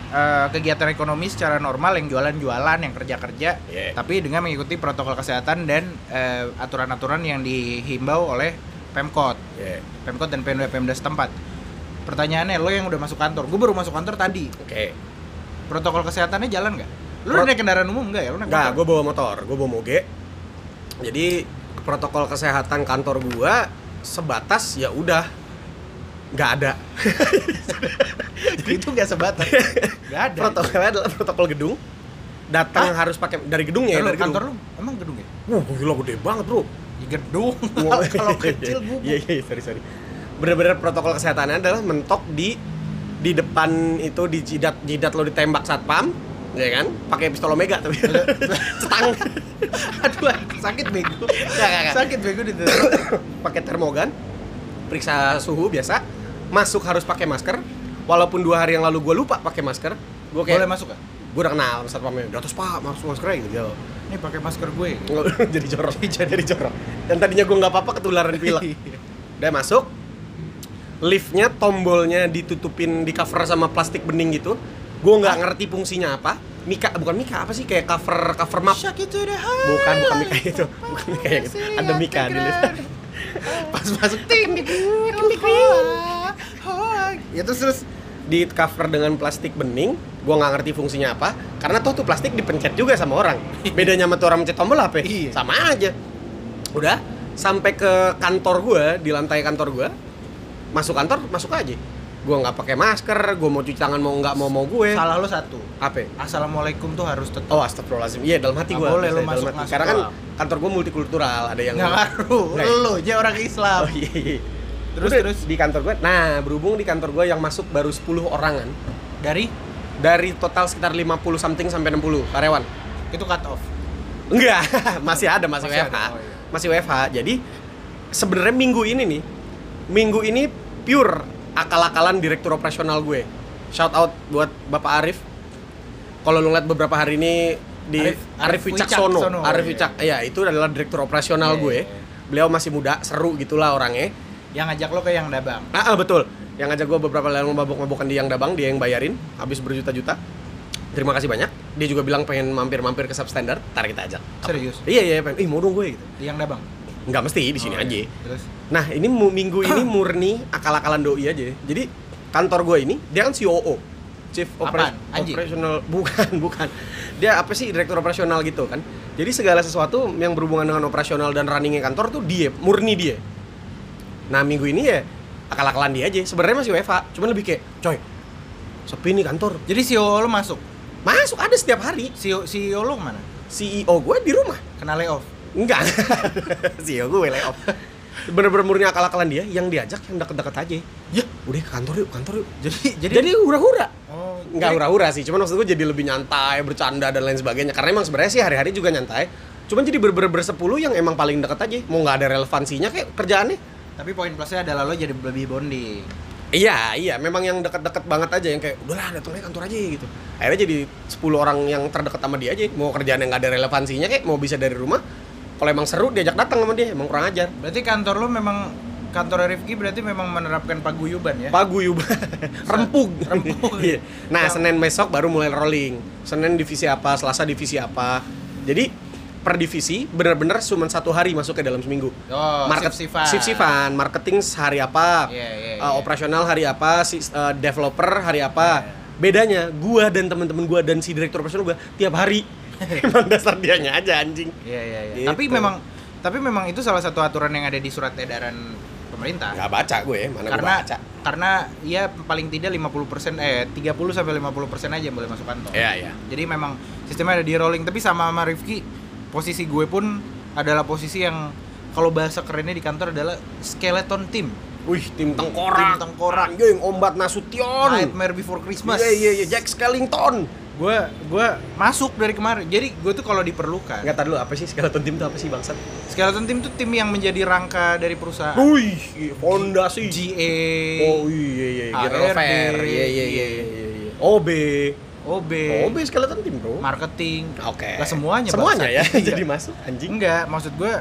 Speaker 2: kegiatan ekonomi secara normal, yang jualan-jualan, yang kerja-kerja, tapi dengan mengikuti protokol kesehatan dan aturan-aturan yang dihimbau oleh Pemkot, Pemkot dan Pemda setempat. Pertanyaannya, lo yang udah masuk kantor, gue baru masuk kantor tadi. Protokol kesehatannya jalan nggak? Lo naik kendaraan umum nggak ya?
Speaker 1: Nggak, gue bawa motor, gue bawa moge. Jadi protokol kesehatan kantor gue sebatas ya udah nggak ada.
Speaker 2: Jadi itu nggak sebatas. Nggak ada.
Speaker 1: Protokolnya adalah protokol gedung. Datang harus pakai dari gedungnya.
Speaker 2: Dari
Speaker 1: gedung.
Speaker 2: kantor lu emang gedung ya?
Speaker 1: Wah, gila gede banget bro.
Speaker 2: Ya, gedung. Kalau kecil gue.
Speaker 1: Iya, sorry. Bener-bener protokol kesehatannya adalah mentok di depan itu, di jidat lo ditembak satpam, ya kan? Pakai pistol Omega tapi cetang.
Speaker 2: Aduh, sakit bego.
Speaker 1: Nggak.
Speaker 2: Sakit bego di
Speaker 1: pakai termogan, periksa suhu biasa. Masuk harus pakai masker. Walaupun 2 hari yang lalu gue lupa pakai masker, gue kayak
Speaker 2: boleh masuk kan?
Speaker 1: Gue udah kenal sama satpamnya. Di atas pak, masuk maskernya gitu.
Speaker 2: Ini pakai masker gue.
Speaker 1: Jadi jorok. Dan tadinya gue nggak apa-apa ketularan pilek. Udah masuk. Liftnya tombolnya ditutupin, di cover sama plastik bening gitu. Gue nggak ngerti fungsinya apa. Bukan Mika, apa sih, kayak cover map. Bukan Mika itu. Bukan Mika yang itu. Ada Mika di lift. Pas masuk ting. Ya terus di cover dengan plastik bening. Gue nggak ngerti fungsinya apa. Karena tuh plastik dipencet juga sama orang. Bedanya sama tuh orang mencet tombol apa? Sama aja. Udah sampai ke kantor gue, di lantai kantor gue. Masuk kantor, masuk aja. Gue nggak pakai masker, gue mau cuci tangan mau gue.
Speaker 2: Salah lo satu.
Speaker 1: Apa?
Speaker 2: Assalamualaikum tuh harus tetap.
Speaker 1: Oh, astagfirullahaladzim. Iya, dalam hati gue.
Speaker 2: Boleh lo masuk.
Speaker 1: Karena kan kantor gue multikultural, ada yang
Speaker 2: nggak ngaruh. Lo aja orang Islam.
Speaker 1: Oh iya. Terus di kantor gue. Nah, berhubung di kantor gue yang masuk baru 10 orangan. Dari total sekitar 50 something sampai 60 karyawan.
Speaker 2: Itu cut off.
Speaker 1: Enggak, masih ada, masih WFH. Masih WFH. Jadi sebenarnya minggu ini pure akal-akalan direktur operasional gue. Shout out buat Bapak Arif. Kalau lu ngeliat beberapa hari ini di Arif Wicaksono. Arif Wicak, ya itu adalah direktur operasional gue. Beliau masih muda, seru gitulah orangnya.
Speaker 2: Yang ngajak lo ke Yang Dabang.
Speaker 1: Betul. Yang ngajak gue beberapa kali mabok-mabokan di Yang Dabang, dia yang bayarin habis berjuta-juta. Terima kasih banyak. Dia juga bilang pengen mampir-mampir ke Substandard. Ntar kita ajak.
Speaker 2: Serius?
Speaker 1: Iya, pengen. Mau dong gue gitu.
Speaker 2: Di Yang Dabang?
Speaker 1: Nggak mesti, di sini aja.
Speaker 2: Terus?
Speaker 1: Nah, ini minggu ini murni akal-akalan doi aja. Jadi kantor gue ini dia kan COO, Chief Operational, bukan. Dia apa sih, direktur operasional gitu kan. Jadi segala sesuatu yang berhubungan dengan operasional dan runningnya kantor tuh murni dia. Nah, minggu ini ya akal-akalan dia aja. Sebenarnya masih WFH, cuman lebih kayak, coy, sepi nih kantor.
Speaker 2: Jadi CEO lo masuk?
Speaker 1: Masuk, ada setiap hari.
Speaker 2: CEO lo mana?
Speaker 1: CEO gue di rumah.
Speaker 2: Kena layoff?
Speaker 1: Enggak. CEO gue layoff. Bener-bener murni akal-akalan dia, yang diajak yang deket-deket aja. Ya, udah ke kantor yuk. Jadi hura-hura. Oh, enggak hura-hura sih, cuman maksud gue jadi lebih nyantai, bercanda dan lain sebagainya. Karena emang sebenarnya sih hari-hari juga nyantai. Cuman jadi bersepuluh yang emang paling deket aja. Mau nggak ada relevansinya kayak kerjaannya.
Speaker 2: Tapi poin plusnya adalah lo jadi lebih bonding.
Speaker 1: Iya, memang yang deket-deket banget aja, yang kayak udahlah datang aja kantor aja gitu. Akhirnya jadi 10 orang yang terdekat sama dia aja. Mau kerjaan yang nggak ada relevansinya kayak mau bisa dari rumah. Kalau emang seru diajak datang sama dia, emang kurang ajar.
Speaker 2: Berarti kantor lo memang, kantor Rifki berarti memang menerapkan paguyuban ya?
Speaker 1: Paguyuban. Rempug. Iya. Nah, Senin besok baru mulai rolling. Senin divisi apa, Selasa divisi apa. Jadi per divisi benar-benar cuma 1 hari masuk ke dalam seminggu.
Speaker 2: Oh,
Speaker 1: shift-shiftan, marketing hari apa, operasional hari apa, developer hari apa. Bedanya gua dan teman-teman gua dan si direktur operasional gua tiap hari. Emang dasar dianya aja anjing.
Speaker 2: Iya. Gitu. Tapi memang itu salah satu aturan yang ada di surat edaran pemerintah.
Speaker 1: Nggak baca gue, mana gue baca.
Speaker 2: Karena ya paling tidak 50%, 30 sampai 50% aja yang boleh masuk kantor.
Speaker 1: Iya.
Speaker 2: Jadi memang sistemnya ada di rolling. Tapi sama Rifki, posisi gue pun adalah posisi yang kalau bahasa kerennya di kantor adalah skeleton team.
Speaker 1: Wih, tim tengkorak. Anjing, Ombat Nasution.
Speaker 2: Nightmare Before Christmas.
Speaker 1: Iya, Jack Skellington.
Speaker 2: Gue masuk dari kemarin. Jadi gue tuh kalau diperlukan.
Speaker 1: Nggak, tahu dulu apa sih skeleton team itu apa sih bangsat?
Speaker 2: Skeleton team tuh tim yang menjadi rangka dari perusahaan.
Speaker 1: Wih, fondasi.
Speaker 2: GA.
Speaker 1: Oh iya.
Speaker 2: ARD.
Speaker 1: Iya. OB skeleton team, bro.
Speaker 2: Marketing.
Speaker 1: Oke.
Speaker 2: Lah semuanya
Speaker 1: ya. Jadi masuk anjing.
Speaker 2: Enggak, maksud gue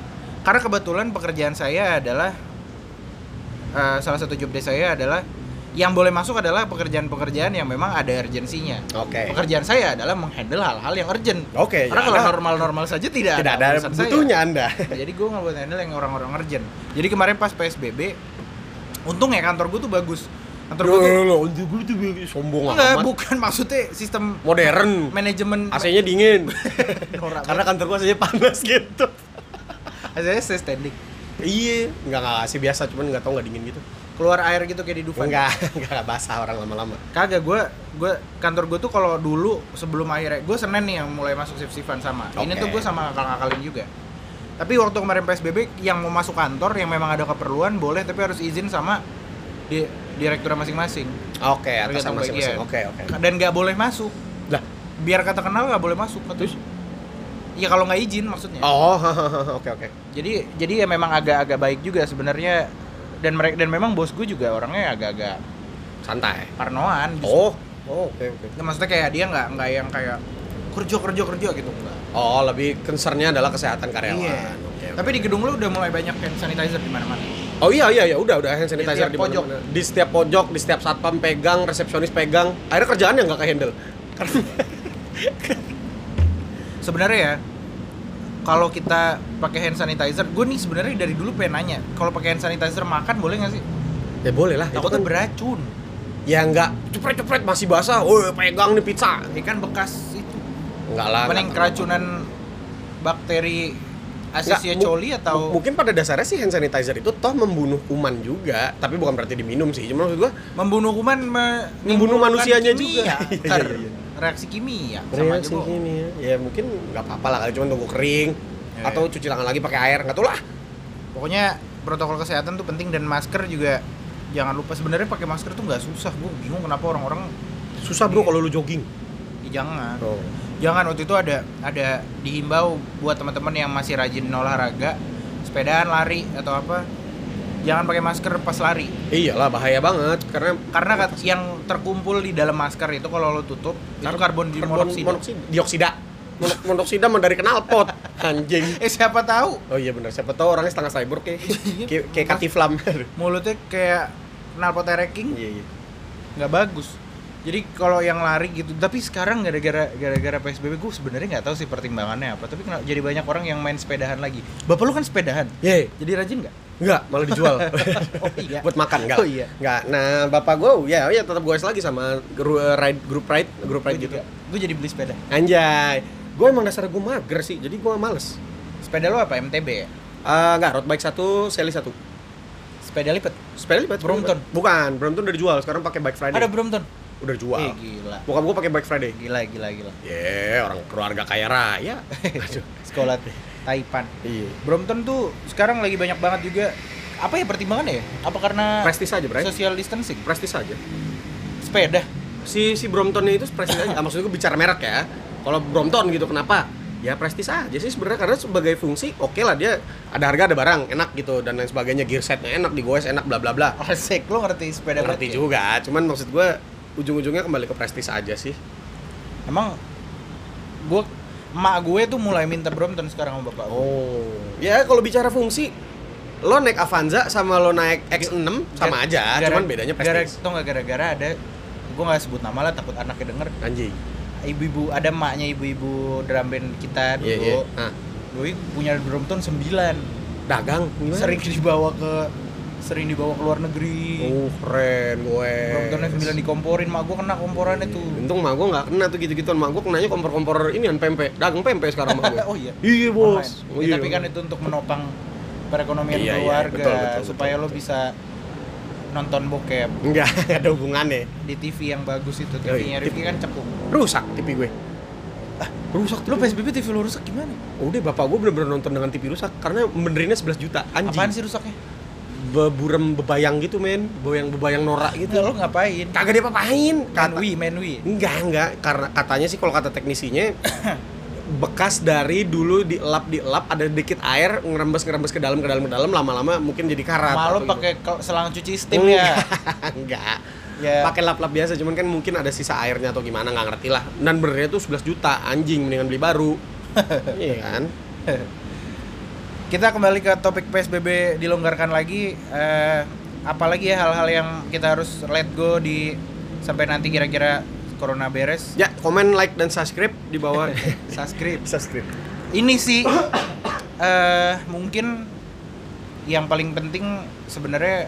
Speaker 2: karena kebetulan pekerjaan saya adalah salah satu job desk saya adalah Yang boleh masuk adalah pekerjaan-pekerjaan yang memang ada urgensinya.
Speaker 1: Oke.
Speaker 2: Pekerjaan saya adalah menghandle hal-hal yang urgent.
Speaker 1: Oke,
Speaker 2: Karena
Speaker 1: ya
Speaker 2: kalau
Speaker 1: Anda
Speaker 2: normal-normal saja tidak
Speaker 1: tidak ada
Speaker 2: urusan
Speaker 1: butuhnya
Speaker 2: saya.
Speaker 1: Anda.
Speaker 2: Jadi gue nggak buat handle yang orang-orang urgent. Jadi kemarin pas PSBB, untung ya kantor gue tuh bagus. Kantor gue tuh
Speaker 1: Sombong
Speaker 2: enggak,
Speaker 1: amat.
Speaker 2: bukan maksudnya sistem
Speaker 1: Modern.
Speaker 2: manajemen
Speaker 1: AC-nya dingin.
Speaker 2: norak
Speaker 1: Karena kantor gua AC-nya panas gitu.
Speaker 2: AC-nya standing.
Speaker 1: Iya, enggak AC biasa, cuman enggak tahu enggak dingin gitu.
Speaker 2: Keluar air gitu kayak di Dufan.
Speaker 1: Enggak basah orang lama-lama.
Speaker 2: Kagak, gue kantor gue tuh kalau dulu sebelum akhirnya gue Senin nih yang mulai masuk shift-shiftan sama. Ini
Speaker 1: Oke.
Speaker 2: tuh gue sama ngakal-ngakalin juga. Tapi waktu kemarin PSBB yang mau masuk kantor yang memang ada keperluan boleh, tapi harus izin sama direktur masing-masing.
Speaker 1: Oke,
Speaker 2: Tergantung
Speaker 1: atasan masing-masing.
Speaker 2: bagian.
Speaker 1: Oke.
Speaker 2: Dan nggak boleh masuk.
Speaker 1: Lah,
Speaker 2: Biar kata kenal nggak boleh masuk. Terus? Iya kalau nggak izin maksudnya.
Speaker 1: oh, oke.
Speaker 2: Jadi ya memang agak-agak baik juga sebenarnya. Dan memang bos gue juga orangnya agak-agak
Speaker 1: santai.
Speaker 2: parnoan.
Speaker 1: Oh, oke.
Speaker 2: Nah, maksudnya kayak dia nggak yang kayak kerja gitu enggak.
Speaker 1: Oh, lebih concern-nya adalah kesehatan karyawan.
Speaker 2: Iya.
Speaker 1: Oke.
Speaker 2: Tapi di gedung lu udah mulai banyak hand sanitizer di mana-mana.
Speaker 1: Oh iya, udah hand sanitizer
Speaker 2: Di
Speaker 1: di
Speaker 2: setiap pojok.
Speaker 1: mana-mana. Di setiap pojok, di setiap satpam pegang, resepsionis pegang. Akhirnya kerjaan yang nggak ke-handle.
Speaker 2: Sebenarnya ya, kalau kita pakai hand sanitizer, gue nih sebenarnya dari dulu pengen nanya, kalau pakai hand sanitizer makan boleh nggak sih?
Speaker 1: Ya boleh lah.
Speaker 2: Takutnya beracun.
Speaker 1: Ya enggak, cepret masih basah. Oh, pegang nih pizza.
Speaker 2: Ikan bekas itu.
Speaker 1: Enggak lah.
Speaker 2: Paling
Speaker 1: enggak
Speaker 2: keracunan bakteri Escherichia
Speaker 1: Enggak,
Speaker 2: coli atau
Speaker 1: mungkin pada dasarnya sih hand sanitizer itu toh membunuh kuman juga, tapi bukan berarti diminum sih. Cuma maksud gua
Speaker 2: membunuh kuman
Speaker 1: membunuh manusianya
Speaker 2: kimia.
Speaker 1: juga.
Speaker 2: Ntar,
Speaker 1: Iya.
Speaker 2: reaksi kimia sama aja
Speaker 1: reaksi
Speaker 2: kok.
Speaker 1: gini ya mungkin nggak apa-apa lah, kali cuma tunggu kering
Speaker 2: Ya,
Speaker 1: atau
Speaker 2: ya.
Speaker 1: cuci tangan lagi pakai air, nggak tahu lah.
Speaker 2: Pokoknya protokol kesehatan tuh penting, dan masker juga jangan lupa. Sebenarnya pakai masker tuh nggak susah, gue bingung kenapa orang-orang
Speaker 1: Susah bro kalau lu jogging.
Speaker 2: jangan.
Speaker 1: Oh.
Speaker 2: Jangan, waktu itu ada dihimbau buat teman-teman yang masih rajin olahraga, sepedaan, lari atau apa, jangan pakai masker pas lari.
Speaker 1: Iyalah bahaya banget karena
Speaker 2: Yang terkumpul di dalam masker itu kalau lo tutup itu karbon
Speaker 1: dioksida. Monoksida mah dari knalpot. Anjing.
Speaker 2: Siapa tahu
Speaker 1: Oh iya benar. Siapa tahu orangnya setengah cyborg kayak Katiflam.
Speaker 2: mulutnya kayak knalpot ereking,
Speaker 1: Iya.
Speaker 2: nggak bagus. Jadi kalau yang lari gitu, tapi sekarang gara-gara PSBB gue sebenarnya nggak tahu sih pertimbangannya apa. Tapi jadi banyak orang yang main sepedahan lagi. Bapak lu kan sepedahan,
Speaker 1: Ye.
Speaker 2: jadi rajin nggak?
Speaker 1: Enggak, malah dijual.
Speaker 2: Oh iya.
Speaker 1: Buat makan enggak?
Speaker 2: Oh iya.
Speaker 1: Enggak. Nah, bapak gue ya tetap goes lagi sama grup ride gitu.
Speaker 2: Gue jadi beli sepeda.
Speaker 1: Anjay. Gue emang dasar gue mager sih, jadi gue males.
Speaker 2: Sepeda lu apa? MTB ya?
Speaker 1: Enggak, road bike 1, Sally 1.
Speaker 2: Sepeda lipat.
Speaker 1: Sepeda lipat.
Speaker 2: Brompton?
Speaker 1: Bukan, Brompton udah dijual, sekarang pakai Bike Friday.
Speaker 2: Ada Brompton.
Speaker 1: Udah dijual.
Speaker 2: Gila.
Speaker 1: Bokap gue pakai Bike Friday.
Speaker 2: Gila.
Speaker 1: Orang keluarga kaya raya. Aduh.
Speaker 2: Sekolah Taipan.
Speaker 1: Iya.
Speaker 2: Brompton tuh sekarang lagi banyak banget juga. Apa ya pertimbangannya ya? Apa karena
Speaker 1: Prestis aja, Bray.
Speaker 2: social distancing?
Speaker 1: Prestis aja.
Speaker 2: Sepeda.
Speaker 1: Si Bromptonnya itu prestis aja. Maksud gue bicara merek ya. Kalau Brompton gitu kenapa? Ya prestis aja sih sebenarnya, karena sebagai fungsi oke lah, dia ada harga ada barang enak gitu dan lain sebagainya, gear setnya enak, digoes enak, bla bla bla.
Speaker 2: Asik, lu ngerti sepeda
Speaker 1: Ngerti
Speaker 2: banget ya?
Speaker 1: juga, cuman maksud gue ujung-ujungnya kembali ke prestis aja sih.
Speaker 2: Emang emak gue tuh mulai minta Brompton sekarang sama bapak.
Speaker 1: Oh, ya kalau bicara fungsi, lo naik Avanza sama lo naik X6 sama aja, cuman bedanya prestis.
Speaker 2: Tau nggak, gara-gara ada, gue nggak sebut nama lah takut anaknya denger.
Speaker 1: Anjing.
Speaker 2: Ibu-ibu, ada emaknya ibu-ibu drum band kita dulu.
Speaker 1: Iya. Nah,
Speaker 2: Doi punya Brompton 9.
Speaker 1: dagang gimana?
Speaker 2: Sering dibawa ke luar negeri.
Speaker 1: Oh, keren gue.
Speaker 2: Bromptonnya 9 dikomporin, mak gue kena komporannya tuh.
Speaker 1: Untung mak gue nggak kena tuh gitu-gituan. Mak gue kenanya kompor-kompor ini kan pempek, dagang pempek sekarang mak gue.
Speaker 2: Oh iya.
Speaker 1: Iya bos.
Speaker 2: Oh, iya. Tapi kan itu untuk menopang perekonomian
Speaker 1: Iya,
Speaker 2: keluarga,
Speaker 1: betul,
Speaker 2: supaya lo
Speaker 1: betul.
Speaker 2: bisa nonton bokep
Speaker 1: Enggak ada hubungannya.
Speaker 2: di TV yang bagus itu.
Speaker 1: Oh,
Speaker 2: TV-nya
Speaker 1: iya.
Speaker 2: Rifki kan cekung.
Speaker 1: Rusak TV gue. Rusak.
Speaker 2: Lu PSBB TV lu rusak gimana?
Speaker 1: Udah bapak gue bener-bener nonton dengan TV rusak karena benerinnya 11 juta. Anjing.
Speaker 2: Apaan sih rusaknya?
Speaker 1: Beburem bebayang gitu men, bebayang norak gitu.
Speaker 2: Lo ngapain?
Speaker 1: Kagak dia apa-apain.
Speaker 2: Menwi.
Speaker 1: Enggak, karena katanya sih kalau kata teknisinya bekas dari dulu dielap ada dikit air ngerembes ke dalam lama-lama mungkin jadi karat.
Speaker 2: Malu
Speaker 1: atau
Speaker 2: pakai selang cuci steam ya.
Speaker 1: Enggak.
Speaker 2: Ya.
Speaker 1: Pakai lap-lap biasa, cuman kan mungkin ada sisa airnya atau gimana, nggak ngerti lah. Dan benernya tuh 11 juta, anjing, mendingan beli baru. Iya kan?
Speaker 2: Kita kembali ke topik PSBB dilonggarkan lagi. apalagi ya hal-hal yang kita harus let go di sampai nanti kira-kira corona beres.
Speaker 1: Ya, komen, like dan subscribe di bawah.
Speaker 2: Subscribe. Ini sih mungkin yang paling penting sebenarnya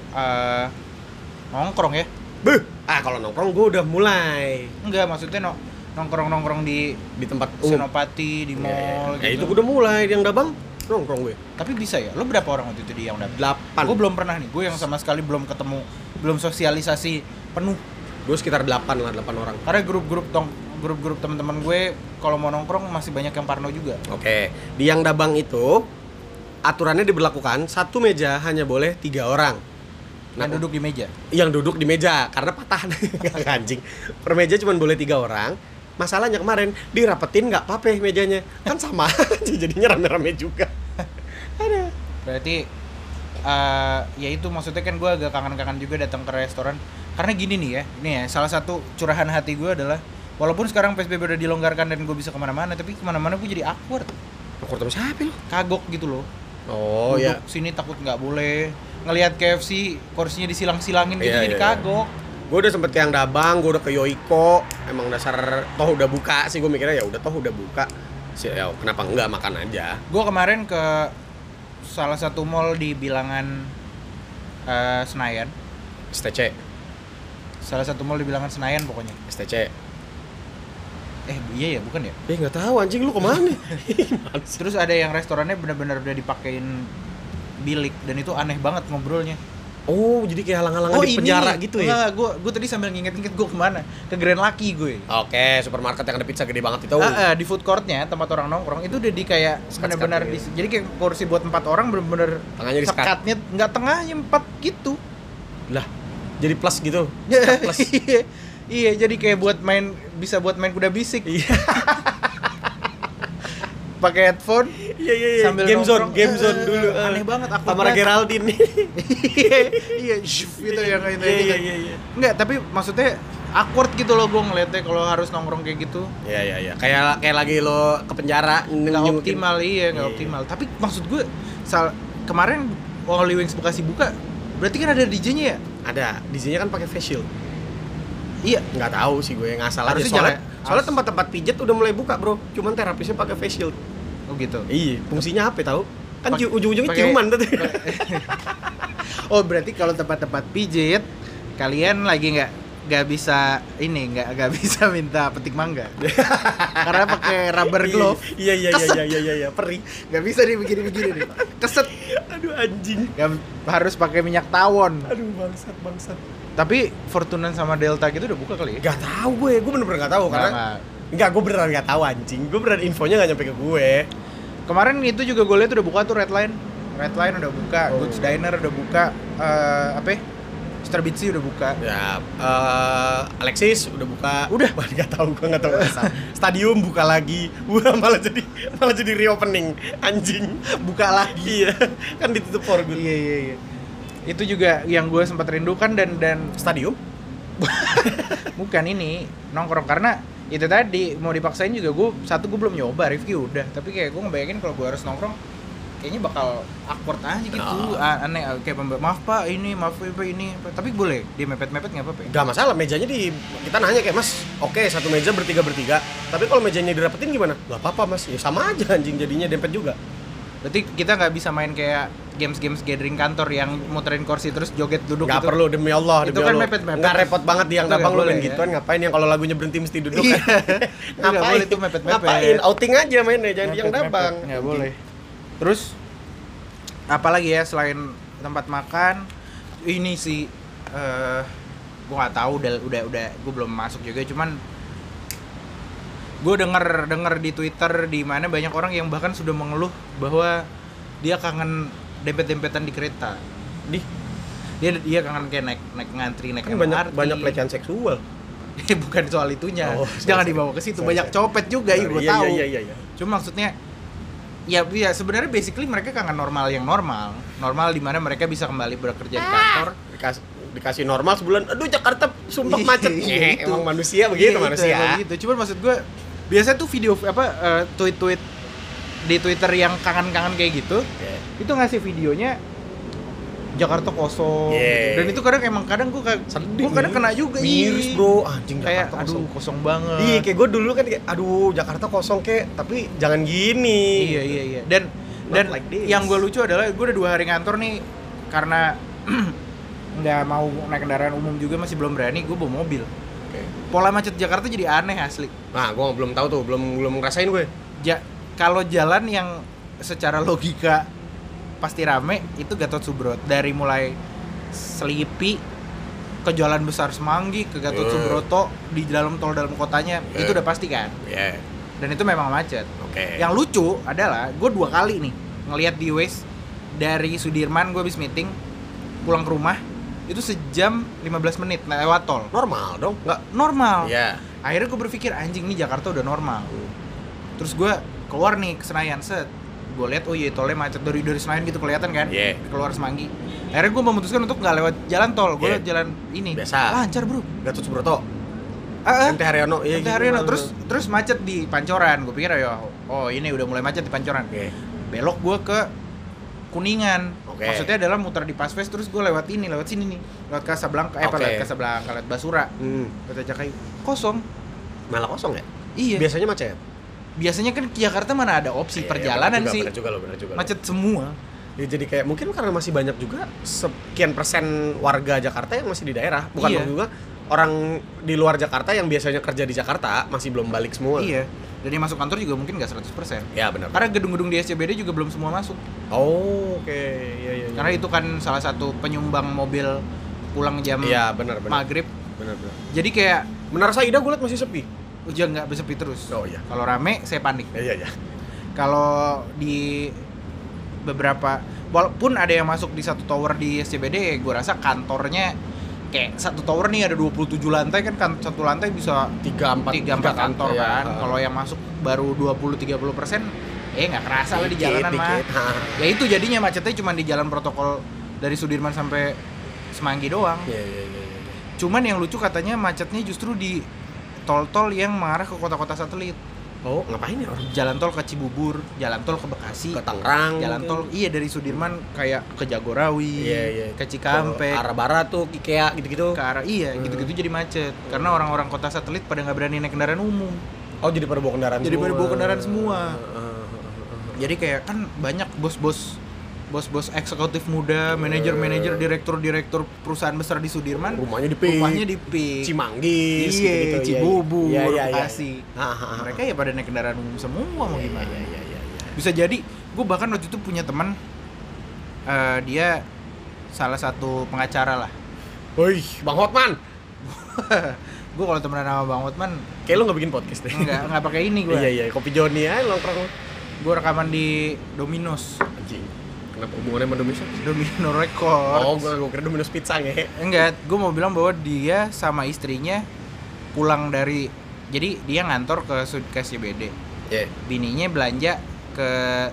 Speaker 2: nongkrong ya.
Speaker 1: Kalau nongkrong gue udah mulai.
Speaker 2: Enggak, maksudnya nongkrong di
Speaker 1: tempat
Speaker 2: Senopati, di mall
Speaker 1: gitu. Ya itu
Speaker 2: gitu.
Speaker 1: gue udah mulai di Yang Dabang nongkrong gue.
Speaker 2: Tapi bisa ya? Lo berapa orang waktu itu di Yang Dabang?
Speaker 1: 8.
Speaker 2: Gue belum pernah nih. Gue yang sama sekali belum ketemu, belum sosialisasi penuh.
Speaker 1: Gue sekitar 8 orang.
Speaker 2: Karena grup teman-teman gue kalau mau nongkrong masih banyak yang parno juga.
Speaker 1: Oke, di Yang Dabang itu aturannya diberlakukan satu meja hanya boleh 3 orang.
Speaker 2: Yang duduk di meja.
Speaker 1: Yang duduk di meja karena patah anjing. Per meja cuma boleh 3 orang. Masalahnya kemarin dirapetin nggak apa-apa mejanya, kan sama aja jadinya rame-rame juga. Ada.
Speaker 2: Berarti ya itu maksudnya kan gue agak kangen-kangen juga datang ke restoran. Karena gini nih ya, salah satu curahan hati gue adalah walaupun sekarang PSBB udah dilonggarkan dan gue bisa kemana-mana, tapi kemana-mana gue jadi awkward.
Speaker 1: Awkward sama siapa lo?
Speaker 2: Kagok gitu loh.
Speaker 1: Oh
Speaker 2: duduk
Speaker 1: ya.
Speaker 2: Sini takut nggak boleh ngelihat KFC kursinya disilang-silangin gitu,
Speaker 1: Iya,
Speaker 2: jadi
Speaker 1: iya.
Speaker 2: kagok.
Speaker 1: Gue udah sempet Yang Dabang, gue udah ke Yoiko. Emang dasar toh udah buka sih, gue mikirnya ya udah toh udah buka. Ya kenapa enggak makan aja.
Speaker 2: Gue kemarin ke salah satu mall di bilangan Senayan.
Speaker 1: STC.
Speaker 2: Salah satu mall di bilangan Senayan pokoknya.
Speaker 1: STC.
Speaker 2: Iya ya, bukan ya?
Speaker 1: Nggak tahu anjing lu kemana?
Speaker 2: Terus ada yang restorannya benar-benar udah dipakein bilik dan itu aneh banget ngobrolnya.
Speaker 1: Oh, jadi kayak halang-halangan di penjara gitu ya?
Speaker 2: Enggak, gue tadi sambil nginget-nginget gue kemana? Ke Grand Lucky gue.
Speaker 1: Oke, supermarket yang ada pizza gede banget itu.
Speaker 2: Di food courtnya tempat orang nongkrong itu udah di kayak benar-benar jadi kayak kursi buat 4 orang bener-bener
Speaker 1: Tengahnya di sekat.
Speaker 2: sekatnya nggak tengahnya 4 gitu.
Speaker 1: Lah, jadi plus gitu. Plus.
Speaker 2: Iya, jadi kayak bisa buat main kuda bisik.
Speaker 1: Iya.
Speaker 2: Pakai headphone.
Speaker 1: Iya.
Speaker 2: Sambil
Speaker 1: Game
Speaker 2: nongkrong.
Speaker 1: zone dulu.
Speaker 2: Aneh banget aku.
Speaker 1: Tamara Geraldine.
Speaker 2: Iya, gitu yang kayak gitu.
Speaker 1: Iya.
Speaker 2: Enggak, tapi maksudnya awkward gitu loh gue ngeliatnya kalau harus nongkrong kayak gitu.
Speaker 1: Iya. Kayak lagi lo ke penjara.
Speaker 2: Nggak optimal, nggak optimal. Tapi maksud gue kemarin Holy Wings Bekasi buka, berarti kan ada DJ-nya ya?
Speaker 1: Ada. DJ-nya kan pakai face shield.
Speaker 2: Iya.
Speaker 1: Nggak tahu sih gue, ngasal aja.
Speaker 2: Harusnya
Speaker 1: Soalnya tempat-tempat pijat udah mulai buka bro. Cuman terapisnya pakai face shield.
Speaker 2: Oh gitu.
Speaker 1: Iya. Fungsinya apa tahu? Kan ujung-ujungnya
Speaker 2: pakai-
Speaker 1: ciuman tuh.
Speaker 2: Oh berarti kalau tempat-tempat pijit kalian lagi nggak bisa minta petik mangga karena pakai rubber glove.
Speaker 1: Iya.
Speaker 2: Keset.
Speaker 1: Iya. Perih.
Speaker 2: Nggak bisa nih begini nih. Keset.
Speaker 1: Aduh anjing.
Speaker 2: Nggak, harus pakai minyak tawon.
Speaker 1: Aduh bangsat.
Speaker 2: Tapi Fortunan sama Delta gitu udah buka kali ya?
Speaker 1: Gak tahu gue bener-bener gak tahu karena enggak, gue beneran gak tahu anjing. Gue beneran infonya gak nyampe ke gue.
Speaker 2: Kemarin itu juga gue liat udah buka tuh Redline udah buka, Goods Diner udah buka, Mr. Bitsy udah buka.
Speaker 1: Ya, Alexis udah buka.
Speaker 2: Udah?
Speaker 1: Gak tahu, gue gak tahu. Stadium buka lagi. Wah, malah jadi reopening anjing.
Speaker 2: Buka lagi.
Speaker 1: Iya, kan ditutup for good.
Speaker 2: Iya. Itu juga yang gue sempat rindukan dan
Speaker 1: Stadium?
Speaker 2: bukan ini nongkrong karena itu tadi mau dipaksain juga gue belum nyoba review udah tapi kayak gue ngebayangin kalau gue harus nongkrong kayaknya bakal awkward aja gitu. Aneh kayak maaf pak ini tapi boleh dia mepet nggak apa-apa ya?
Speaker 1: Gak masalah, mejanya kita nanya kayak mas, oke satu meja bertiga tapi kalau mejanya dirapetin gimana? Gak apa-apa mas, ya sama aja anjing jadinya dempet juga.
Speaker 2: Berarti kita nggak bisa main kayak games gathering kantor yang muterin kursi terus joget duduk
Speaker 1: Nggak
Speaker 2: gitu.
Speaker 1: perlu, demi Allah,
Speaker 2: Itu kan mepet.
Speaker 1: Nggak repot banget di Yang
Speaker 2: Itu
Speaker 1: Dabang
Speaker 2: nggak
Speaker 1: lu main
Speaker 2: boleh,
Speaker 1: gituan, ngapain yang kalau lagunya berhenti mesti duduk
Speaker 2: Iya.
Speaker 1: kan?
Speaker 2: Nggak boleh, itu mepet.
Speaker 1: Ngapain? Outing aja mainnya, jangan di Yang Dabang.
Speaker 2: Nggak boleh. Terus apalagi ya selain tempat makan ini sih gue nggak tahu udah gue belum masuk juga cuman gue denger di Twitter di mana banyak orang yang bahkan sudah mengeluh bahwa dia kangen dempet-dempetan di kereta. Dia kangen kayak naik ngantri naik
Speaker 1: Kan
Speaker 2: MRT.
Speaker 1: banyak pelecehan seksual.
Speaker 2: Bukan soal itunya.
Speaker 1: Oh,
Speaker 2: Jangan dibawa ke situ. Banyak copet juga gue tahu.
Speaker 1: Iya.
Speaker 2: Cuma maksudnya ya sebenarnya basically mereka kangen normal di mana mereka bisa kembali bekerja di kantor.
Speaker 1: Dikasih normal sebulan, aduh Jakarta sumpah macet.
Speaker 2: Gitu.
Speaker 1: Emang manusia begitu manusia.
Speaker 2: Gitu. Cuman maksud gue biasanya tuh video tweet di Twitter yang kangen-kangen kayak gitu, itu ngasih videonya Jakarta kosong
Speaker 1: Yeah.
Speaker 2: dan itu kadang gue
Speaker 1: Sedih,
Speaker 2: kadang
Speaker 1: men.
Speaker 2: kena juga
Speaker 1: Miris bro, anjing
Speaker 2: kayak
Speaker 1: Jakarta
Speaker 2: aduh
Speaker 1: kosong.
Speaker 2: kosong banget.
Speaker 1: Iya, kayak gue dulu kan kayak aduh Jakarta kosong kayak, tapi jangan gini.
Speaker 2: Iya dan
Speaker 1: Not like this.
Speaker 2: yang gue lucu adalah gue udah 2 hari ngantor nih karena nggak mau naik kendaraan umum juga, masih belum berani, gue bawa mobil.
Speaker 1: Oke.
Speaker 2: Pola macet Jakarta jadi aneh asli.
Speaker 1: Nah, gue belum tahu tuh, belum ngerasain gue.
Speaker 2: Kalau jalan yang secara logika pasti rame itu Gatot Subroto, dari mulai Selipi ke Jalan Besar Semanggi ke Gatot Subroto di dalam tol dalam kotanya itu udah pasti kan.
Speaker 1: Iya.
Speaker 2: Dan itu memang macet.
Speaker 1: Oke.
Speaker 2: Yang lucu adalah gue 2 kali nih ngelihat di Waze dari Sudirman, gue habis meeting pulang ke rumah itu sejam 15 menit lewat tol.
Speaker 1: Normal dong, nggak?
Speaker 2: Normal.
Speaker 1: Iya.
Speaker 2: Akhirnya gue berpikir anjing nih Jakarta udah normal. Terus gue keluar nih ke Senayan, set. Gue lihat oh iya tolnya macet dari Senayan gitu kelihatan kan.
Speaker 1: Iya.
Speaker 2: Keluar Semanggi. Akhirnya gue memutuskan untuk nggak lewat jalan tol, gue
Speaker 1: Iya.
Speaker 2: lewat jalan ini.
Speaker 1: Biasa.
Speaker 2: Lancar bro.
Speaker 1: Gatot Subroto.
Speaker 2: MT
Speaker 1: MT Haryono. Iya, gitu.
Speaker 2: Haryono. Terus macet di Pancoran. Gue pikir ya oh ini udah mulai macet di Pancoran.
Speaker 1: Oke.
Speaker 2: Belok gue ke Kuningan.
Speaker 1: Oke.
Speaker 2: Maksudnya adalah muter di Pasves terus gue lewat sini nih. Lewat Casablanca,
Speaker 1: Oke.
Speaker 2: lewat Casablanca, lewat Basura. Lewat Jakayu. Kosong.
Speaker 1: Malah kosong ya?
Speaker 2: Iya.
Speaker 1: Biasanya macet.
Speaker 2: Biasanya kan ke Jakarta mana ada opsi
Speaker 1: Iya,
Speaker 2: perjalanan
Speaker 1: bener
Speaker 2: sih.
Speaker 1: Bener juga.
Speaker 2: Macet semua.
Speaker 1: Ya, jadi kayak mungkin karena masih banyak juga sekian persen warga Jakarta yang masih di daerah. Bukan
Speaker 2: Iya.
Speaker 1: juga orang di luar Jakarta yang biasanya kerja di Jakarta masih belum balik semua.
Speaker 2: Iya. Dan yang masuk kantor juga mungkin nggak 100%.
Speaker 1: Ya benar.
Speaker 2: Karena gedung-gedung di SCBD juga belum semua masuk.
Speaker 1: Oh, oke. Iya.
Speaker 2: Karena itu kan salah satu penyumbang mobil pulang jam
Speaker 1: Iya, benar.
Speaker 2: maghrib.
Speaker 1: Benar.
Speaker 2: Jadi kayak
Speaker 1: Menara Saida gue liat masih sepi.
Speaker 2: hujan nggak sepi terus.
Speaker 1: Oh iya.
Speaker 2: Kalau rame saya panik.
Speaker 1: Iya.
Speaker 2: Kalau di beberapa, walaupun ada yang masuk di satu tower di SCBD, gue rasa kantornya kayak satu tower nih ada 27 lantai kan satu lantai bisa
Speaker 1: 3-4
Speaker 2: kantor kan. Kalau yang masuk baru 20-30%, nggak kerasa lah di jalanan mah. Ya itu jadinya macetnya cuma di jalan protokol dari Sudirman sampai Semanggi doang.
Speaker 1: Iya.
Speaker 2: Cuman yang lucu katanya macetnya justru di tol-tol yang mengarah ke kota-kota satelit.
Speaker 1: Oh, ngapain ya orang?
Speaker 2: Jalan tol ke Cibubur, jalan tol ke Bekasi,
Speaker 1: Ke Tangerang.
Speaker 2: jalan tol dari Sudirman kayak ke Jagorawi,
Speaker 1: Iya.
Speaker 2: ke Cikampek,
Speaker 1: Ke arah barat tuh, IKEA gitu-gitu.
Speaker 2: ke arah gitu-gitu jadi macet karena orang-orang kota satelit pada nggak berani naik kendaraan umum.
Speaker 1: Oh, jadi pada bawa kendaraan
Speaker 2: Jadi
Speaker 1: semua.
Speaker 2: pada bawa kendaraan semua. Jadi kayak kan banyak bos-bos eksekutif muda, manajer-manajer, direktur perusahaan besar di Sudirman.
Speaker 1: Rumahnya di
Speaker 2: PIK,
Speaker 1: Cimanggis
Speaker 2: iya,
Speaker 1: gitu-gitu.
Speaker 2: Cibubur,
Speaker 1: Iya.
Speaker 2: Bekasi. Mereka ya pada naik kendaraan umum semua mau gimana?
Speaker 1: Iya.
Speaker 2: Bisa jadi, gue bahkan waktu itu punya teman, dia salah satu pengacara lah.
Speaker 1: Woi, Bang Hotman.
Speaker 2: Gue kalau temenan sama Bang Hotman,
Speaker 1: Kayak lu nggak bikin podcast deh.
Speaker 2: nggak pakai ini gue.
Speaker 1: Iya, kopi Joni aja nongkrong.
Speaker 2: Gue rekaman di Domino's,
Speaker 1: Anjing. Kenapa hubungannya sama Domino's?
Speaker 2: Domino Records.
Speaker 1: Oh, gua kira Domino's Pizza nge.
Speaker 2: Enggak, gue mau bilang bahwa dia sama istrinya pulang dari, jadi dia ngantor ke SCBD.
Speaker 1: Iya.
Speaker 2: Bininya belanja ke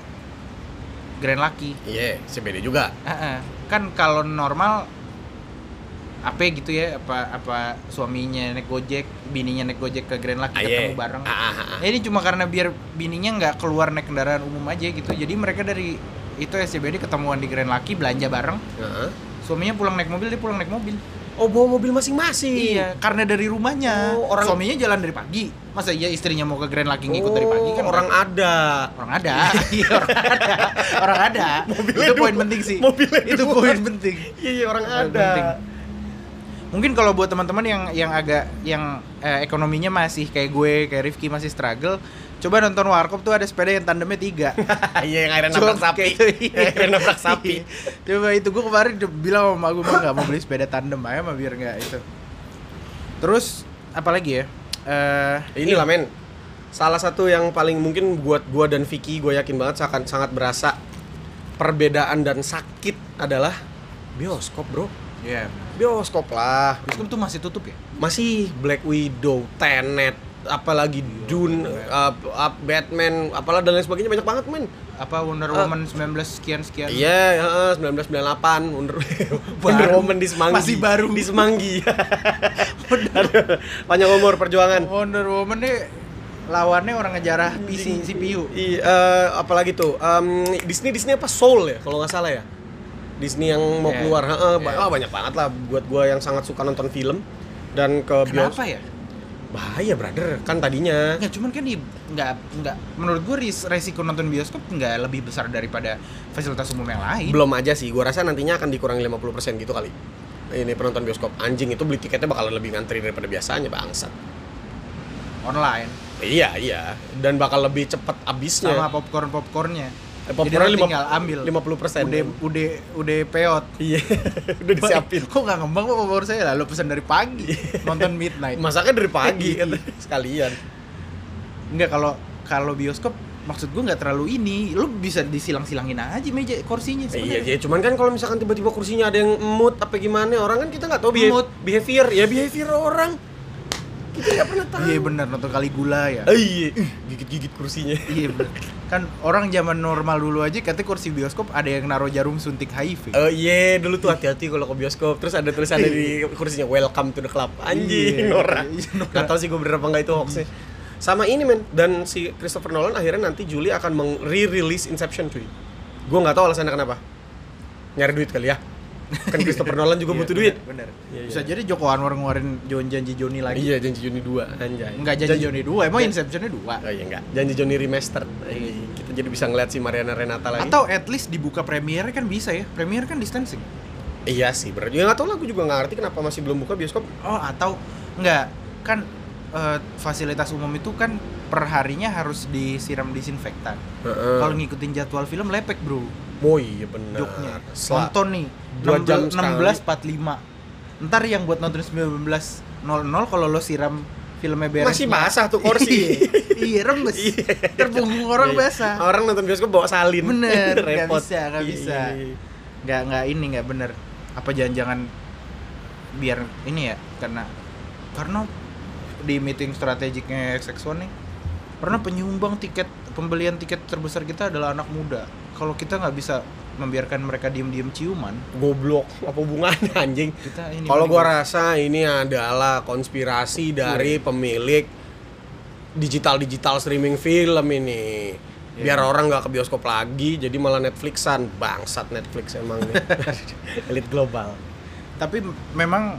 Speaker 2: Grand Lucky.
Speaker 1: Iya, CBD juga.
Speaker 2: Kan kalau normal apa gitu ya, apa suaminya naik Gojek, bininya naik Gojek ke Grand Lucky ketemu bareng. Ya, ini cuma karena biar bininya nggak keluar naik kendaraan umum aja gitu. Jadi mereka dari itu SCBD ketemuan di Grand Lucky, belanja bareng. Suaminya pulang naik mobil, dia pulang naik mobil.
Speaker 1: Oh, bawa mobil masing-masing.
Speaker 2: Iya, karena dari rumahnya.
Speaker 1: Oh,
Speaker 2: Suaminya jalan dari pagi. Masa iya istrinya mau ke Grand Lucky ngikut dari pagi kan?
Speaker 1: Orang ada.
Speaker 2: Iya, orang ada.
Speaker 1: Mobilnya
Speaker 2: Itu poin
Speaker 1: dua.
Speaker 2: penting sih.
Speaker 1: Mobilnya
Speaker 2: Itu
Speaker 1: dua.
Speaker 2: poin penting.
Speaker 1: Iya, orang
Speaker 2: Poin
Speaker 1: ada.
Speaker 2: penting. Mungkin kalau buat teman-teman yang agak ekonominya masih kayak gue, kayak Rifki masih struggle, coba nonton Warkop tuh ada sepeda yang tandemnya 3.
Speaker 1: Iya, yang akhirnya nabrak sapi. Akhirnya nabrak sapi.
Speaker 2: Coba itu gue kemarin bilang sama gue nggak mau beli sepeda tandem aja mah biar nggak itu. Terus apalagi ya?
Speaker 1: Inilah men. Salah satu yang paling mungkin buat gua dan Vicky, gue yakin banget sangat berasa perbedaan dan sakit adalah bioskop, bro.
Speaker 2: Iya.
Speaker 1: Bioskop lah.
Speaker 2: Bioskop tuh masih tutup ya?
Speaker 1: Masih Black Widow, Tenet, apalagi Dune, Batman, apalah dan lain sebagainya banyak banget men.
Speaker 2: Apa Wonder Woman 19 sekian.
Speaker 1: Iya, 1998 Wonder Woman di Semanggi.
Speaker 2: Masih baru.
Speaker 1: Di Semanggi. Aduh, panjang umur perjuangan.
Speaker 2: Wonder Woman nih lawannya orang ngejarah CPU.
Speaker 1: Apalagi tuh Disney apa Soul ya kalau nggak salah ya. Disney yang mau keluar. Banyak banget lah buat gua yang sangat suka nonton film dan ke
Speaker 2: Kenapa ya?
Speaker 1: Bahaya brother, kan tadinya.
Speaker 2: Nggak, cuman kan nggak menurut gue resiko nonton bioskop nggak lebih besar daripada fasilitas umum yang lain.
Speaker 1: Belum aja sih, gua rasa nantinya akan dikurangi 50% gitu kali. Ini penonton bioskop anjing itu beli tiketnya bakalan lebih ngantri daripada biasanya bangsat.
Speaker 2: Online.
Speaker 1: Iya, dan bakal lebih cepat habisnya.
Speaker 2: Sama popcornnya.
Speaker 1: Popcornnya
Speaker 2: Jadi lo tinggal ambil
Speaker 1: 50%.
Speaker 2: Udah peot.
Speaker 1: Iya, udah disiapin.
Speaker 2: Kok nggak ngembang kok popcorn saya lah, lo pesan dari pagi. Nonton midnight.
Speaker 1: Masaknya dari pagi kan sekalian.
Speaker 2: Enggak, kalau bioskop maksud gue nggak terlalu ini, lo bisa disilang-silangin aja meja kursinya sebenarnya.
Speaker 1: Iya, cuman kan kalau misalkan tiba-tiba kursinya ada yang mood apa gimana, orang kan kita nggak tahu behavior orang. Kita nggak pernah tahu.
Speaker 2: Iya benar, nonton Caligula ya.
Speaker 1: Iya, gigit-gigit kursinya.
Speaker 2: Iya bener. Kan orang zaman normal dulu aja katanya kursi bioskop ada yang naruh jarum suntik HIV.
Speaker 1: Oh iya, dulu tuh hati-hati kalau ke bioskop. Terus ada tulisannya di kursinya welcome to the club. Anjing, norak. Gak tau sih gue bener apa enggak itu hoaxnya. Sama ini men, dan si Christopher Nolan akhirnya nanti Juli akan re-release Inception cuy. Gue nggak tahu alasannya kenapa. Nyari duit kali ya. Kan Christopher Nolan juga butuh duit.
Speaker 2: Bener.
Speaker 1: Iya,
Speaker 2: Bisa jadi Joko Anwar ngeluarin janji Joni lagi.
Speaker 1: Iya, janji Joni 2 anjay.
Speaker 2: Enggak janji Joni 2, emang Inception-nya 2.
Speaker 1: Oh iya enggak. Janji Joni remastered. Kita jadi bisa ngeliat si Mariana Renata lagi.
Speaker 2: Atau at least dibuka premiere kan bisa ya. Premiere kan distancing.
Speaker 1: Iya sih, berarti ya nggak tahu lah, aku juga nggak ngerti kenapa masih belum buka bioskop.
Speaker 2: Oh, atau enggak kan fasilitas umum itu kan per harinya harus disiram disinfektan. Kalau ngikutin jadwal film lepek, Bro.
Speaker 1: Oh iya benar.
Speaker 2: Joknya. Nonton nih
Speaker 1: 2 jam
Speaker 2: 16.45. Ntar yang buat nonton 19.00 kalau lo siram filmnya beres.
Speaker 1: Masih basah tuh kursi.
Speaker 2: Iya, rembes. Terpunggung orang basah.
Speaker 1: Orang nonton bioskop bawa salin.
Speaker 2: Bener,
Speaker 1: repot.
Speaker 2: Gak bisa. Nggak ini nggak bener. Apa jangan-jangan biar ini ya karena di meeting strategiknya XX1 nih karena pembelian tiket terbesar kita adalah anak muda. Kalau kita nggak bisa membiarkan mereka diem-diem ciuman,
Speaker 1: goblok, apa hubungannya anjing? Kalau gua rasa ini adalah konspirasi dari pemilik digital streaming film ini. Biar orang nggak ke bioskop lagi, jadi malah Netflixan. Bangsat Netflix emang nih. Elit global.
Speaker 2: Tapi memang